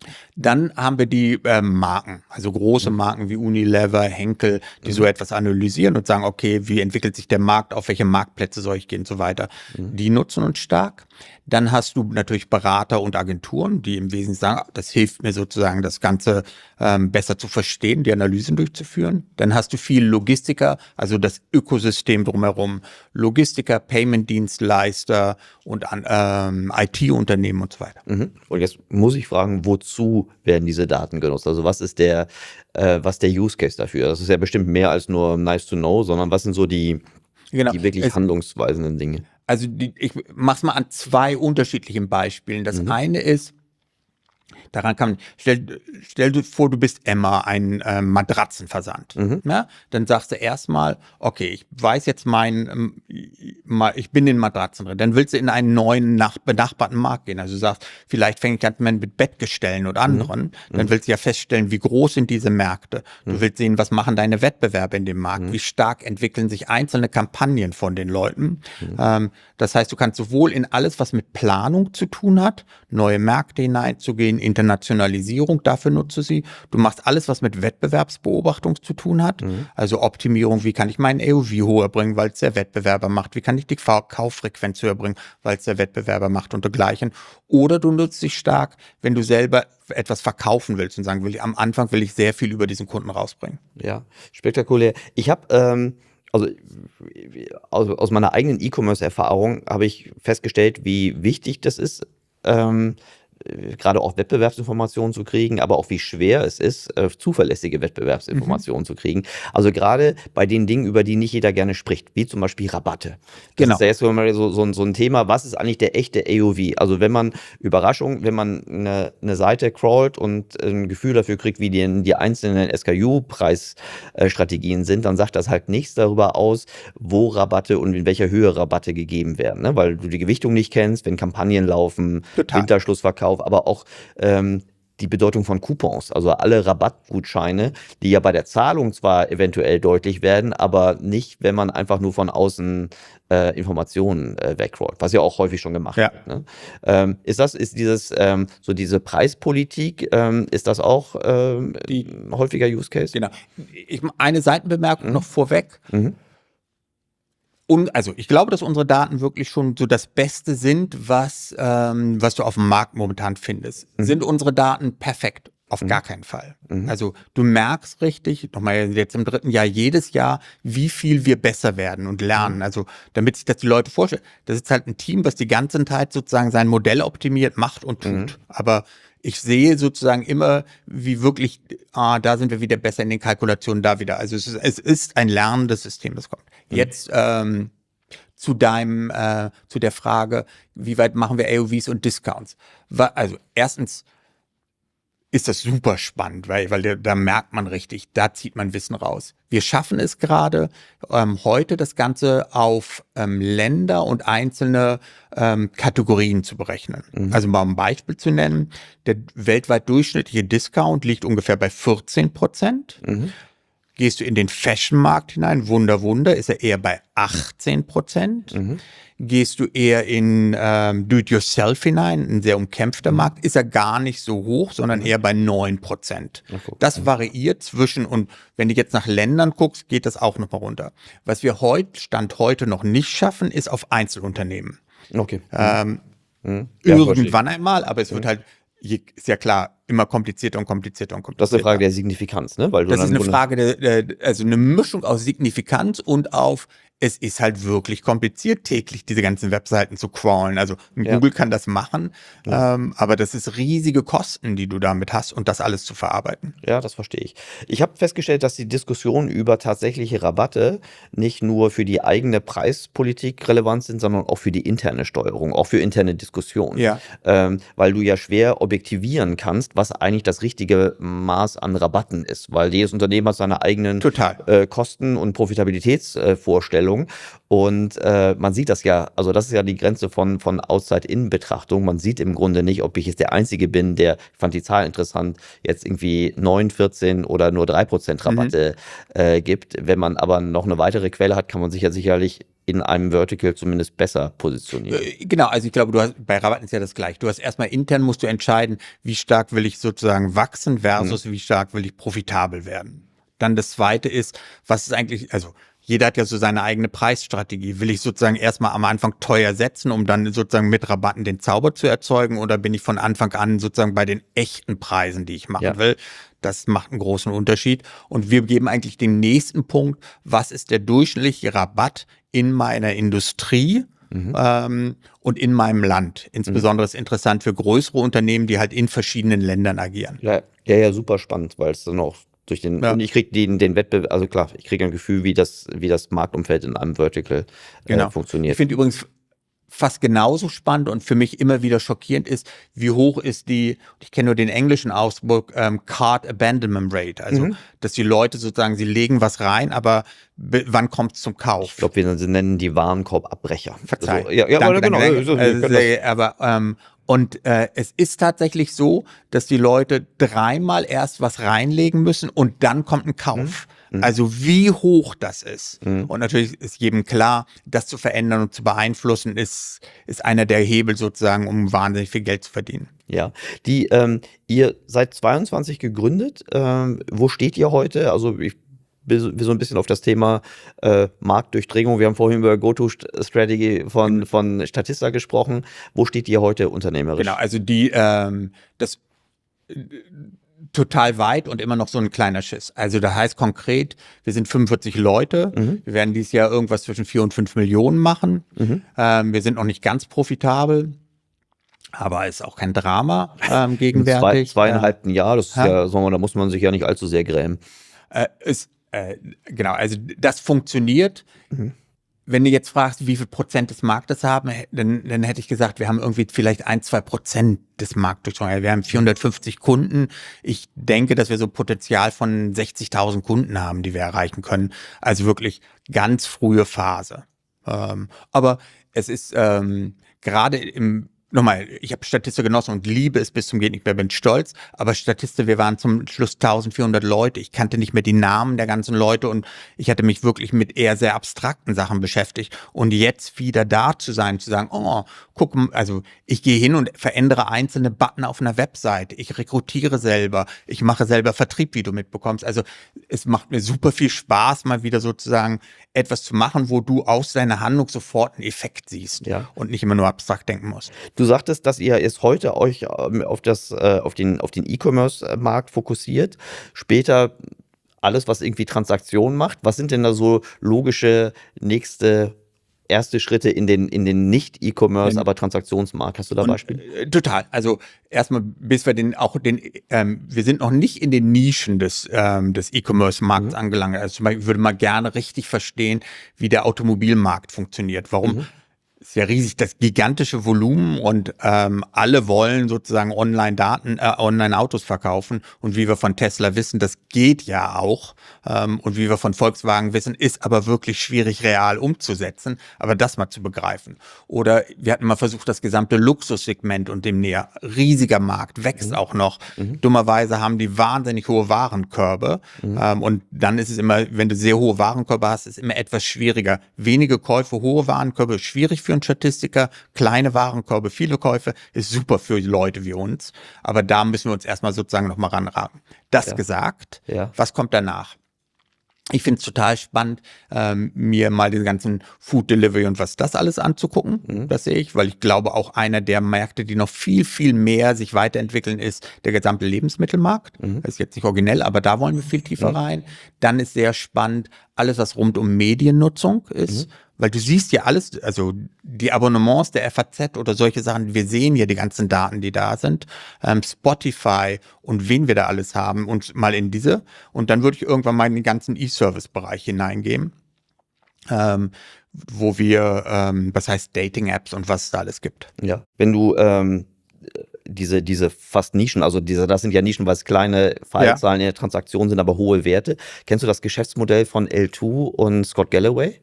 Dann haben wir die ähm, Marken, also große Marken wie Unilever, Henkel, die Mhm. so etwas analysieren und sagen, okay, wie entwickelt sich der Markt, auf welche Marktplätze soll ich gehen und so weiter. Mhm. Die nutzen uns stark. Dann hast du natürlich Berater und Agenturen, die im Wesentlichen sagen, ah, das hilft mir sozusagen, das Ganze ähm, besser zu verstehen, die Analysen durchzuführen. Dann hast du viel Logistiker, also das Ökosystem drumherum, Logistiker, Payment-Dienstleister und an, ähm, I T-Unternehmen und so weiter. Mhm. Und jetzt muss ich fragen, wozu wozu werden diese Daten genutzt? Also was ist der, äh, was der Use Case dafür? Das ist ja bestimmt mehr als nur nice to know, sondern was sind so die, Genau. die wirklich Es, handlungsweisenden Dinge? also die, ich mach's mal an zwei unterschiedlichen Beispielen. Das Mhm. eine ist, daran kann man, stell, stell dir vor, du bist Emma, ein ähm, Matratzenversand. Mhm. Ja? Dann sagst du erstmal, okay, ich weiß jetzt mein, ähm, ma- ich bin in Matratzen drin. Dann willst du in einen neuen nach, benachbarten Markt gehen. Also du sagst, vielleicht fängt ich an mit Bettgestellen und anderen. Dann willst du ja feststellen, wie groß sind diese Märkte. Du willst sehen, was machen deine Wettbewerber in dem Markt. Wie stark entwickeln sich einzelne Kampagnen von den Leuten. Ähm, das heißt, du kannst sowohl in alles, was mit Planung zu tun hat, neue Märkte hineinzugehen, Internationalisierung, dafür nutze sie. Du machst alles, was mit Wettbewerbsbeobachtung zu tun hat. Also Optimierung, wie kann ich meinen A O V höher bringen, weil es der Wettbewerber macht. Wie kann ich die Kau- Kauffrequenz höher bringen, weil es der Wettbewerber macht und dergleichen. Oder du nutzt dich stark, wenn du selber etwas verkaufen willst und sagen will, am Anfang will ich sehr viel über diesen Kunden rausbringen. Ja, spektakulär. Ich habe, ähm, also aus, aus meiner eigenen E-Commerce-Erfahrung habe ich festgestellt, wie wichtig das ist, ähm, äh, gerade auch Wettbewerbsinformationen zu kriegen, aber auch wie schwer es ist, äh, zuverlässige Wettbewerbsinformationen zu kriegen. Also gerade bei den Dingen, über die nicht jeder gerne spricht, wie zum Beispiel Rabatte. Das Genau. ist ja jetzt so, mal so, so, ein- so ein Thema, was ist eigentlich der echte A O V? Also wenn man, Überraschung, wenn man eine, eine Seite crawlt und ein Gefühl dafür kriegt, wie die, die einzelnen S K U-Preisstrategien sind, dann sagt das halt nichts darüber aus, wo Rabatte und in welcher Höhe Rabatte gegeben werden. Ne? Weil du die Gewichtung nicht kennst, wenn Kampagnen laufen, Total. Winterschlussverkauf, aber auch ähm, die Bedeutung von Coupons, also alle Rabattgutscheine, die ja bei der Zahlung zwar eventuell deutlich werden, aber nicht, wenn man einfach nur von außen äh, Informationen äh, wegrollt, was ja auch häufig schon gemacht Ja. wird. Ne? Ähm, ist das, ist dieses, ähm, so diese Preispolitik, ähm, ist das auch ähm, Die- ein häufiger Use Case? Genau. Ich, eine Seitenbemerkung noch vorweg. Mhm. Und also ich glaube, dass unsere Daten wirklich schon so das Beste sind, was, ähm, was du auf dem Markt momentan findest. Sind unsere Daten perfekt? Auf gar keinen Fall. Also du merkst richtig, nochmal jetzt im dritten Jahr, jedes Jahr, wie viel wir besser werden und lernen. Also damit sich das die Leute vorstellen, das ist halt ein Team, was die ganze Zeit sozusagen sein Modell optimiert, macht und tut. Aber ich sehe sozusagen immer, wie wirklich, ah, da sind wir wieder besser in den Kalkulationen, da wieder. Also es ist, es ist ein lernendes System, das kommt. Jetzt ähm, zu deinem, äh, zu der Frage, wie weit machen wir A O Vs und Discounts? Wa- Also erstens ist das super spannend, weil, weil da, da merkt man richtig, da zieht man Wissen raus. Wir schaffen es gerade ähm, heute, das Ganze auf ähm, Länder und einzelne ähm, Kategorien zu berechnen. Also mal um ein Beispiel zu nennen, der weltweit durchschnittliche Discount liegt ungefähr bei vierzehn Prozent. Gehst du in den Fashion-Markt hinein, Wunder, Wunder, ist er eher bei achtzehn Prozent. Gehst du eher in ähm, Do-it-yourself hinein, ein sehr umkämpfter Markt, ist er gar nicht so hoch, sondern eher bei neun Prozent. guck. Das variiert zwischen, und wenn du jetzt nach Ländern guckst, geht das auch nochmal runter. Was wir heute, Stand heute noch nicht schaffen, ist auf Einzelunternehmen. Okay. Ähm, Mhm. Ja, Irgendwann einmal, aber es wird halt, je, ist ja klar, immer komplizierter und komplizierter und Das komplizierter. ist eine Frage der Signifikanz, ne? Weil du Das dann ist eine so Frage, der, der, also eine Mischung aus Signifikanz und auf, es ist halt wirklich kompliziert, täglich diese ganzen Webseiten zu crawlen. Also Ja. Google kann das machen, ähm, aber das ist riesige Kosten, die du damit hast und das alles zu verarbeiten. Ja, das verstehe ich. Ich habe festgestellt, dass die Diskussion über tatsächliche Rabatte nicht nur für die eigene Preispolitik relevant sind, sondern auch für die interne Steuerung, auch für interne Diskussionen. Ja. Ähm, weil du ja schwer objektivieren kannst, was eigentlich das richtige Maß an Rabatten ist. Weil jedes Unternehmen hat seine eigenen Total. äh, Kosten- und Profitabilitätsvorstellungen. Und äh, man sieht das ja, also das ist ja die Grenze von, von Outside-In-Betrachtung. Man sieht im Grunde nicht, ob ich jetzt der Einzige bin, der, ich fand die Zahl interessant, jetzt irgendwie neun, vierzehn oder nur drei Prozent Rabatte äh, gibt. Wenn man aber noch eine weitere Quelle hat, kann man sich ja sicherlich in einem Vertical zumindest besser positionieren. Äh, Genau, also ich glaube, du hast bei Rabatten ist ja das gleiche. Du hast erstmal intern musst du entscheiden, wie stark will ich sozusagen wachsen versus wie stark will ich profitabel werden. Dann das zweite ist, was ist eigentlich, also jeder hat ja so seine eigene Preisstrategie. Will ich sozusagen erstmal am Anfang teuer setzen, um dann sozusagen mit Rabatten den Zauber zu erzeugen, oder bin ich von Anfang an sozusagen bei den echten Preisen, die ich machen Ja. will? Das macht einen großen Unterschied. Und wir geben eigentlich den nächsten Punkt, was ist der durchschnittliche Rabatt in meiner Industrie Mhm. ähm, und in meinem Land. Insbesondere ist interessant für größere Unternehmen, die halt in verschiedenen Ländern agieren. Ja, ja, ja, super spannend, weil es dann auch durch den, Ja. und ich kriege den, den Wettbewerb, also klar, ich kriege ein Gefühl, wie das, wie das Marktumfeld in einem Vertical Genau. äh, funktioniert. Ich finde übrigens fast genauso spannend und für mich immer wieder schockierend ist, wie hoch ist die, ich kenne nur den englischen Ausdruck, ähm, Cart Abandonment Rate. Also, Mhm. dass die Leute sozusagen, sie legen was rein, aber b- wann kommt es zum Kauf? Ich glaube, wir sie nennen die Warenkorbabbrecher. Verzeih. Also, ja, ja, danke, aber genau. danke, ja, so, danke. wir Also, können das- sehr, aber, ähm, und äh, es ist tatsächlich so, dass die Leute dreimal erst was reinlegen müssen und dann kommt ein Kauf. Mhm. Also wie hoch das ist. Mhm. Und natürlich ist jedem klar, das zu verändern und zu beeinflussen, ist, ist einer der Hebel sozusagen, um wahnsinnig viel Geld zu verdienen. Ja, die, ähm, ihr seid zweiundzwanzig gegründet. Ähm, wo steht ihr heute? Also ich will so will so ein bisschen auf das Thema äh, Marktdurchdringung. Wir haben vorhin über Go-To-Strategy von, von Statista gesprochen. Wo steht ihr heute unternehmerisch? Genau, also die, ähm, das äh, total weit und immer noch so ein kleiner Schiss. Also das heißt konkret, wir sind fünfundvierzig Leute. Mhm. Wir werden dieses Jahr irgendwas zwischen vier und fünf Millionen machen. Mhm. Ähm, wir sind noch nicht ganz profitabel, aber ist auch kein Drama ähm, Im zwei, gegenwärtig. zweieinhalbten Jahr, das ist Ja. ja, sagen wir, da muss man sich ja nicht allzu sehr grämen. Äh, ist, äh, genau, also das funktioniert. Mhm. Wenn du jetzt fragst, wie viel Prozent des Marktes haben, hä- dann, dann hätte ich gesagt, wir haben irgendwie vielleicht ein, zwei Prozent des Marktes. Wir haben vierhundertfünfzig Kunden. Ich denke, dass wir so Potenzial von sechzigtausend Kunden haben, die wir erreichen können. Also wirklich ganz frühe Phase. Ähm, aber es ist ähm, gerade im Nochmal, ich habe Statista genossen und liebe es bis zum geht nicht mehr, bin stolz, aber Statista, wir waren zum Schluss eintausendvierhundert Leute, ich kannte nicht mehr die Namen der ganzen Leute und ich hatte mich wirklich mit eher sehr abstrakten Sachen beschäftigt und jetzt wieder da zu sein, zu sagen, oh, guck, also ich gehe hin und verändere einzelne Button auf einer Webseite, ich rekrutiere selber, ich mache selber Vertrieb, wie du mitbekommst, also es macht mir super viel Spaß, mal wieder sozusagen etwas zu machen, wo du aus deiner Handlung sofort einen Effekt siehst Ja. und nicht immer nur abstrakt denken musst. Du sagtest, dass ihr jetzt heute euch ähm, auf das, äh, auf den, auf den E-Commerce-Markt fokussiert. Später alles, was irgendwie Transaktionen macht. Was sind denn da so logische nächste erste Schritte in den, in den nicht-E-Commerce, In- aber Transaktionsmarkt? Hast du da Und, Beispiele? äh, total. Also erstmal, bis wir den auch den, ähm, wir sind noch nicht in den Nischen des ähm, des E-Commerce-Markts Mhm. angelangt. Also zum Beispiel ich würde mal gerne richtig verstehen, wie der Automobilmarkt funktioniert. Warum? Mhm. Ist ja riesig, das gigantische Volumen und ähm, alle wollen sozusagen Online-Daten, äh, Online-Autos verkaufen und wie wir von Tesla wissen, das geht ja auch ähm, und wie wir von Volkswagen wissen, ist aber wirklich schwierig real umzusetzen, aber das mal zu begreifen. Oder wir hatten mal versucht, das gesamte Luxussegment und dem näher, riesiger Markt, wächst auch noch. Dummerweise haben die wahnsinnig hohe Warenkörbe ähm, und dann ist es immer, wenn du sehr hohe Warenkörbe hast, ist es immer etwas schwieriger. Wenige Käufe, hohe Warenkörbe, schwierig für einen Statistiker, kleine Warenkörbe, viele Käufe, ist super für Leute wie uns. Aber da müssen wir uns erstmal sozusagen nochmal ranraten. Das Ja. gesagt, Ja. was kommt danach? Ich finde es total spannend, ähm, mir mal den ganzen Food Delivery und was das alles anzugucken. Mhm. Das sehe ich, weil ich glaube, auch einer der Märkte, die noch viel, viel mehr sich weiterentwickeln, ist der gesamte Lebensmittelmarkt. Mhm. Das ist jetzt nicht originell, aber da wollen wir viel tiefer Mhm. rein. Dann ist sehr spannend, alles, was rund um Mediennutzung ist. Mhm. Weil du siehst ja alles, also die Abonnements der F A Z oder solche Sachen, wir sehen ja die ganzen Daten, die da sind, ähm, Spotify und wen wir da alles haben und mal in diese. Und dann würde ich irgendwann mal in den ganzen E-Service-Bereich hineingehen, ähm, wo wir, ähm, was heißt Dating-Apps und was es da alles gibt. Ja. Wenn du ähm, diese, diese fast Nischen, also diese, das sind ja Nischen, weil es kleine Fallzahlen in der Transaktion sind, aber hohe Werte. Kennst du das Geschäftsmodell von L zwei und Scott Galloway?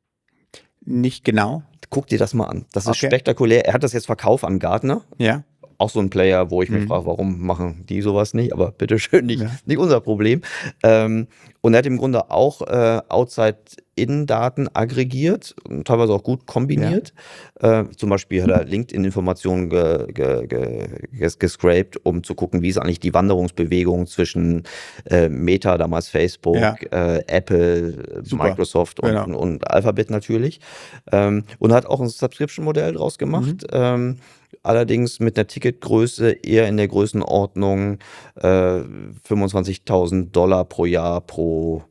Nicht genau, Guck dir das mal an. Das ist Okay. spektakulär. Er hat das jetzt verkauft an Gartner. ja. Auch so ein Player, wo ich mich Mhm. frage, warum machen die sowas nicht? Aber bitteschön, nicht, Ja. nicht unser Problem. Ähm, und er hat im Grunde auch äh, Outside-In-Daten aggregiert und teilweise auch gut kombiniert. Äh, zum Beispiel hat er LinkedIn-Informationen ge, ge, ge, ges- gescraped, um zu gucken, wie ist eigentlich die Wanderungsbewegung zwischen äh, Meta, damals Facebook, Ja. äh, Apple, Super. Microsoft und, Genau. und, und Alphabet natürlich. Ähm, und hat auch ein Subscription-Modell draus gemacht. Ähm, allerdings mit einer Ticketgröße eher in der Größenordnung äh, fünfundzwanzigtausend Dollar pro Jahr pro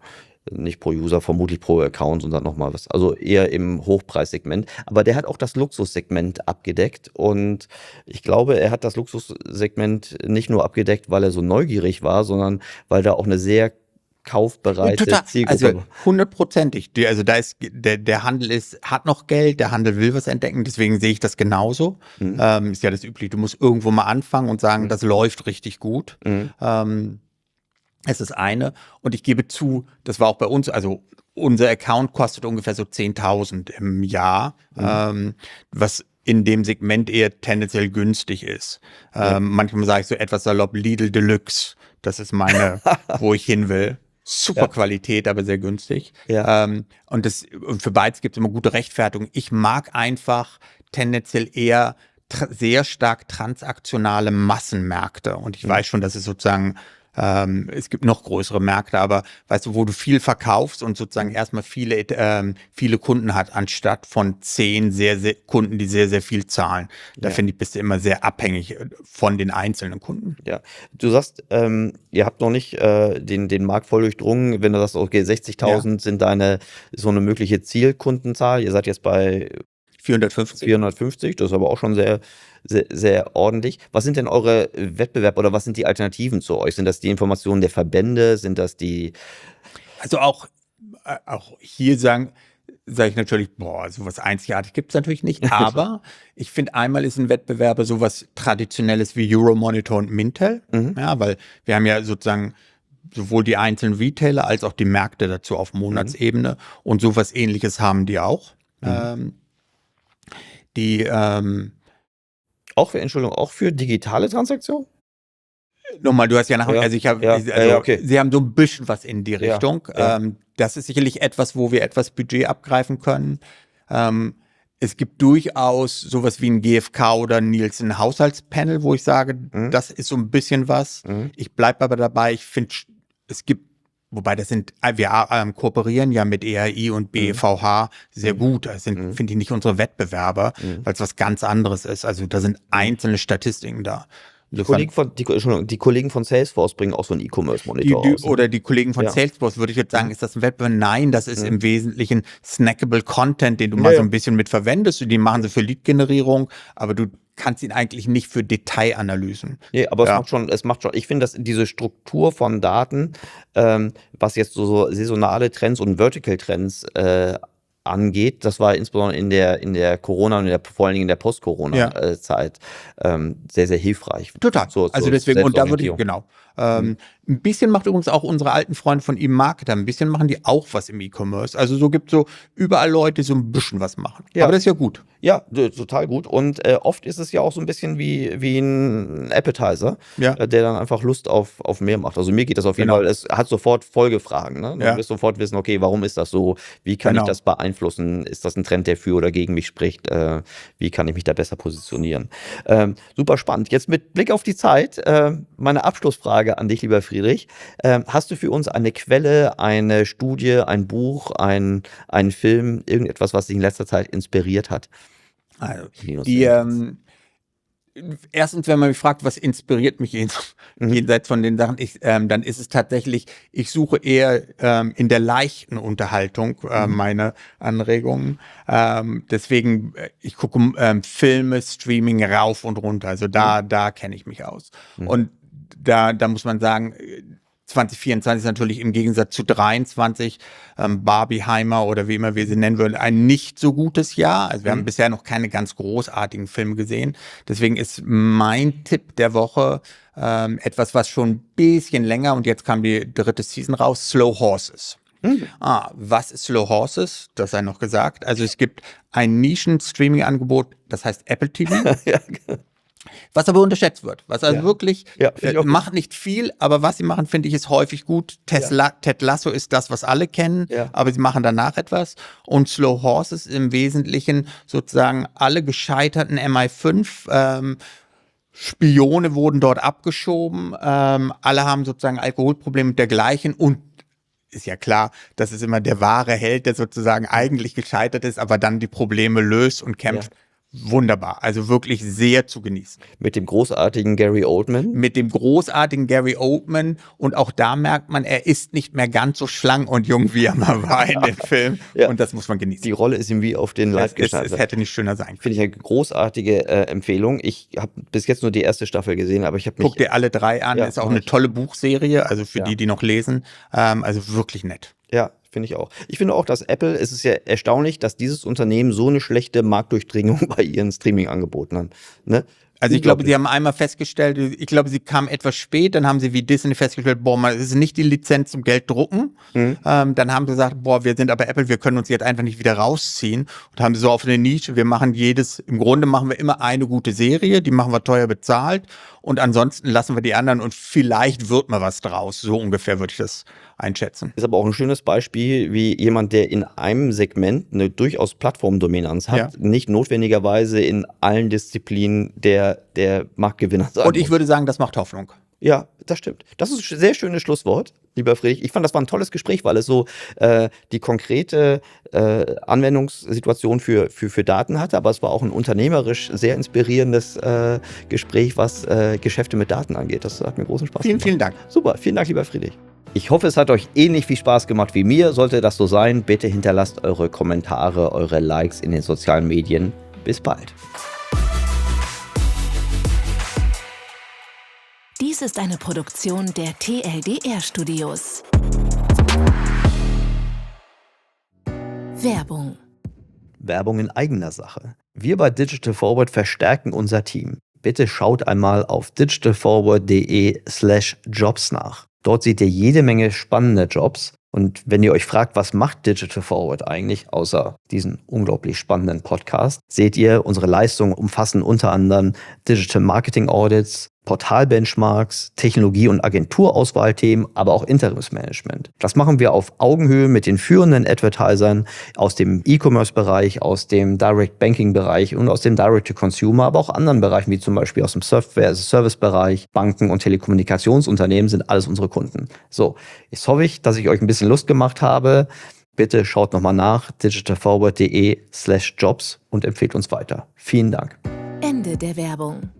nicht pro User, vermutlich pro Account und dann nochmal was. Also eher im Hochpreissegment. Aber der hat auch das Luxussegment abgedeckt und ich glaube, er hat das Luxussegment nicht nur abgedeckt, weil er so neugierig war, sondern weil da auch eine sehr kaufbereite Total, Zielgruppe also hundertprozentig. Die- Also da ist der, der Handel ist, hat noch Geld, der Handel will was entdecken, deswegen sehe ich das genauso. Mhm. Ähm, ist ja das üblich, du musst irgendwo mal anfangen und sagen, Mhm. das läuft richtig gut. Mhm. Ähm, es ist eine. Und ich gebe zu, das war auch bei uns, also unser Account kostet ungefähr so zehntausend im Jahr, Mhm. ähm, was in dem Segment eher tendenziell günstig ist. Ja. Ähm, manchmal sage ich so etwas salopp, Lidl Deluxe, das ist meine, wo ich hin will. Super Ja. Qualität, aber sehr günstig. Ja. Ähm, und, das, und für beides gibt es immer gute Rechtfertigung. Ich mag einfach tendenziell eher tra- sehr stark transaktionale Massenmärkte. Und ich Mhm. weiß schon, dass es sozusagen, ähm, es gibt noch größere Märkte, aber weißt du, wo du viel verkaufst und sozusagen erstmal viele, ähm, viele Kunden hat, anstatt von zehn sehr, sehr Kunden, die sehr, sehr viel zahlen. Da Ja. finde ich, bist du immer sehr abhängig äh, von den einzelnen Kunden. Ja, du sagst, ähm, ihr habt noch nicht äh, den, den Markt voll durchdrungen. Wenn du sagst, okay, sechzigtausend sind deine so eine mögliche Zielkundenzahl. Ihr seid jetzt bei vierhundertfünfzig. vierhundertfünfzig, das ist aber auch schon sehr, sehr, sehr ordentlich. Was sind denn eure Wettbewerber oder was sind die Alternativen zu euch? Sind das die Informationen der Verbände? Sind das die? Also auch, äh, auch hier sagen, sage ich natürlich, boah, sowas einzigartig gibt es natürlich nicht. Aber ich finde, einmal ist ein Wettbewerber sowas Traditionelles wie Euromonitor und Mintel. Mhm. Ja, weil wir haben ja sozusagen sowohl die einzelnen Retailer als auch die Märkte dazu auf Monatsebene. Und sowas Ähnliches haben die auch. Mhm. Ähm, die, ähm, Auch für, Entschuldigung, auch für digitale Transaktionen? nochmal, du hast ja nach, Ja, also ich habe, ja, also ja, ja, okay. sie haben so ein bisschen was in die Ja, Richtung. ja. Ähm, das ist sicherlich etwas, wo wir etwas Budget abgreifen können. Ähm, es gibt durchaus sowas wie ein G F K oder ein Nielsen Haushaltspanel, wo ich sage, Mhm. das ist so ein bisschen was. Mhm. Ich bleibe aber dabei, ich finde, es gibt, wobei das sind, wir ähm, kooperieren ja mit E R I und B E V H sehr Mhm. gut. Das sind, Mhm. finde ich, nicht unsere Wettbewerber, Mhm. weil es was ganz anderes ist. Also da sind einzelne Statistiken da. Die Insofern- Kollegen, von, die, Entschuldigung, die Kollegen von Salesforce bringen auch so einen die, E-Commerce-Monitor die, raus. Ne? oder die Kollegen von Ja. Salesforce, würde ich jetzt sagen, Mhm. ist das ein Wettbewerb? Nein, das ist Mhm. im Wesentlichen snackable Content, den du Ja, mal ja. so ein bisschen mit verwendest. Die machen sie für Lead-Generierung, aber du kannst ihn eigentlich nicht für Detailanalysen. Nee, aber es Ja. macht schon, es macht schon, ich finde, dass diese Struktur von Daten, ähm, was jetzt so, so saisonale Trends und Vertical-Trends äh, angeht, das war insbesondere in der, in der Corona und in der, vor allen Dingen in der Post-Corona-Zeit ähm, sehr, sehr hilfreich. Total. Zur- also zur deswegen, und da würde ich, Selbstorientierung. genau. Ähm, Ein bisschen macht übrigens auch unsere alten Freunde von eMarketer, ein bisschen machen die auch was im E-Commerce. Also so gibt so überall Leute, die so ein bisschen was machen. Ja. Aber das ist ja gut. Ja, d- total gut. Und äh, oft ist es ja auch so ein bisschen wie, wie ein Appetizer, Ja. äh, der dann einfach Lust auf, auf mehr macht. Also mir geht das auf jeden Genau. Fall, es hat sofort Folgefragen. Ne? Du Ja. wirst sofort wissen, okay, warum ist das so? Wie kann Genau. ich das beeinflussen? Ist das ein Trend, der für oder gegen mich spricht? Äh, wie kann ich mich da besser positionieren? Ähm, super spannend. Jetzt mit Blick auf die Zeit, äh, meine Abschlussfrage an dich, lieber Friedrich. Ähm, hast du für uns eine Quelle, eine Studie, ein Buch, ein, einen Film, irgendetwas, was dich in letzter Zeit inspiriert hat? Also, Minus die, irgendwas. ähm, erstens, wenn man mich fragt, was inspiriert mich jens- Mhm. jenseits von den Sachen, ich, ähm, dann ist es tatsächlich, ich suche eher ähm, in der leichten Unterhaltung äh, Mhm. meine Anregungen. Ähm, deswegen, äh, ich gucke ähm, Filme, Streaming rauf und runter. Also da, da kenne ich mich aus. Mhm. Und da, da muss man sagen, äh, zwanzig vierundzwanzig ist natürlich im Gegensatz zu dreiundzwanzig, ähm, Barbieheimer oder wie immer wir sie nennen würden, ein nicht so gutes Jahr. Also wir Mhm. haben bisher noch keine ganz großartigen Filme gesehen. Deswegen ist mein Tipp der Woche ähm, etwas, was schon ein bisschen länger, und jetzt kam die dritte Season raus, Slow Horses. Mhm. Ah, was ist Slow Horses? Das sei noch gesagt. Also es gibt ein Nischen-Streaming-Angebot, das heißt Apple T V. Ja, Was aber unterschätzt wird. Was also Ja. wirklich Ja, find ich äh, auch gut. macht nicht viel, aber was sie machen, finde ich, ist häufig gut. Tesla, Ted Lasso ist das, was alle kennen, Ja. aber sie machen danach etwas. Und Slow Horses im Wesentlichen sozusagen alle gescheiterten M I fünf ähm, Spione wurden dort abgeschoben. Ähm, alle haben sozusagen Alkoholprobleme und dergleichen, und ist ja klar, das ist immer der wahre Held, der sozusagen eigentlich gescheitert ist, aber dann die Probleme löst und kämpft. wunderbar. Also wirklich sehr zu genießen. Mit dem großartigen Gary Oldman. Mit dem großartigen Gary Oldman. Und auch da merkt man, er ist nicht mehr ganz so schlank und jung, wie er mal war in dem Film. Ja. Und das muss man genießen. Die Rolle ist ihm wie auf den Leib es, es, geschneidert. es hätte nicht schöner sein können. Finde ich eine großartige äh, Empfehlung. Ich habe bis jetzt nur die erste Staffel gesehen, aber ich habe mich... Guck dir alle drei an. Ja, Ist auch mach eine ich. tolle Buchserie, also für Ja. die, die noch lesen. Ähm, also wirklich nett. Ja, finde ich auch. Ich finde auch, dass Apple, es ist ja erstaunlich, dass dieses Unternehmen so eine schlechte Marktdurchdringung bei ihren Streaming-Angeboten hat. Ne? Also ich glaube, Unglaublich. sie haben einmal festgestellt, ich glaube, sie kamen etwas spät, dann haben sie wie Disney festgestellt, boah, mal, es ist nicht die Lizenz zum Geld drucken. Mhm. Ähm, dann haben sie gesagt, boah, wir sind aber Apple, wir können uns jetzt einfach nicht wieder rausziehen und haben so auf eine Nische, wir machen jedes, im Grunde machen wir immer eine gute Serie, die machen wir teuer bezahlt und ansonsten lassen wir die anderen und vielleicht wird mal was draus. So ungefähr würde ich das einschätzen. Ist aber auch ein schönes Beispiel, wie jemand, der in einem Segment eine durchaus Plattformdominanz hat, Ja. nicht notwendigerweise in allen Disziplinen der, der Marktgewinner sein Und ich muss. würde sagen, das macht Hoffnung. Ja, das stimmt. Das ist ein sehr schönes Schlusswort, lieber Friedrich. Ich fand, das war ein tolles Gespräch, weil es so äh, die konkrete äh, Anwendungssituation für, für, für Daten hatte, aber es war auch ein unternehmerisch sehr inspirierendes äh, Gespräch, was äh, Geschäfte mit Daten angeht. Das hat mir großen Spaß Vielen, gemacht. vielen Dank. Super, vielen Dank, lieber Friedrich. Ich hoffe, es hat euch ähnlich viel Spaß gemacht wie mir. Sollte das so sein, bitte hinterlasst eure Kommentare, eure Likes in den sozialen Medien. Bis bald. Dies ist eine Produktion der T L D R Studios. Werbung. Werbung in eigener Sache. Wir bei Digital Forward verstärken unser Team. Bitte schaut einmal auf digitalforward.de slash jobs nach. Dort seht ihr jede Menge spannende Jobs. Und wenn ihr euch fragt, was macht Digital Forward eigentlich, außer diesen unglaublich spannenden Podcast, seht ihr, unsere Leistungen umfassen unter anderem Digital Marketing Audits, Portalbenchmarks, Technologie- und Agenturauswahlthemen, aber auch Interimsmanagement. Das machen wir auf Augenhöhe mit den führenden Advertisern aus dem E-Commerce-Bereich, aus dem Direct-Banking-Bereich und aus dem Direct-to-Consumer, aber auch anderen Bereichen, wie zum Beispiel aus dem Software-as-a-Service-Bereich. Banken und Telekommunikationsunternehmen sind alles unsere Kunden. So, jetzt hoffe ich, dass ich euch ein bisschen Lust gemacht habe. Bitte schaut nochmal nach, digitalforward.de slash jobs und empfehlt uns weiter. Vielen Dank. Ende der Werbung.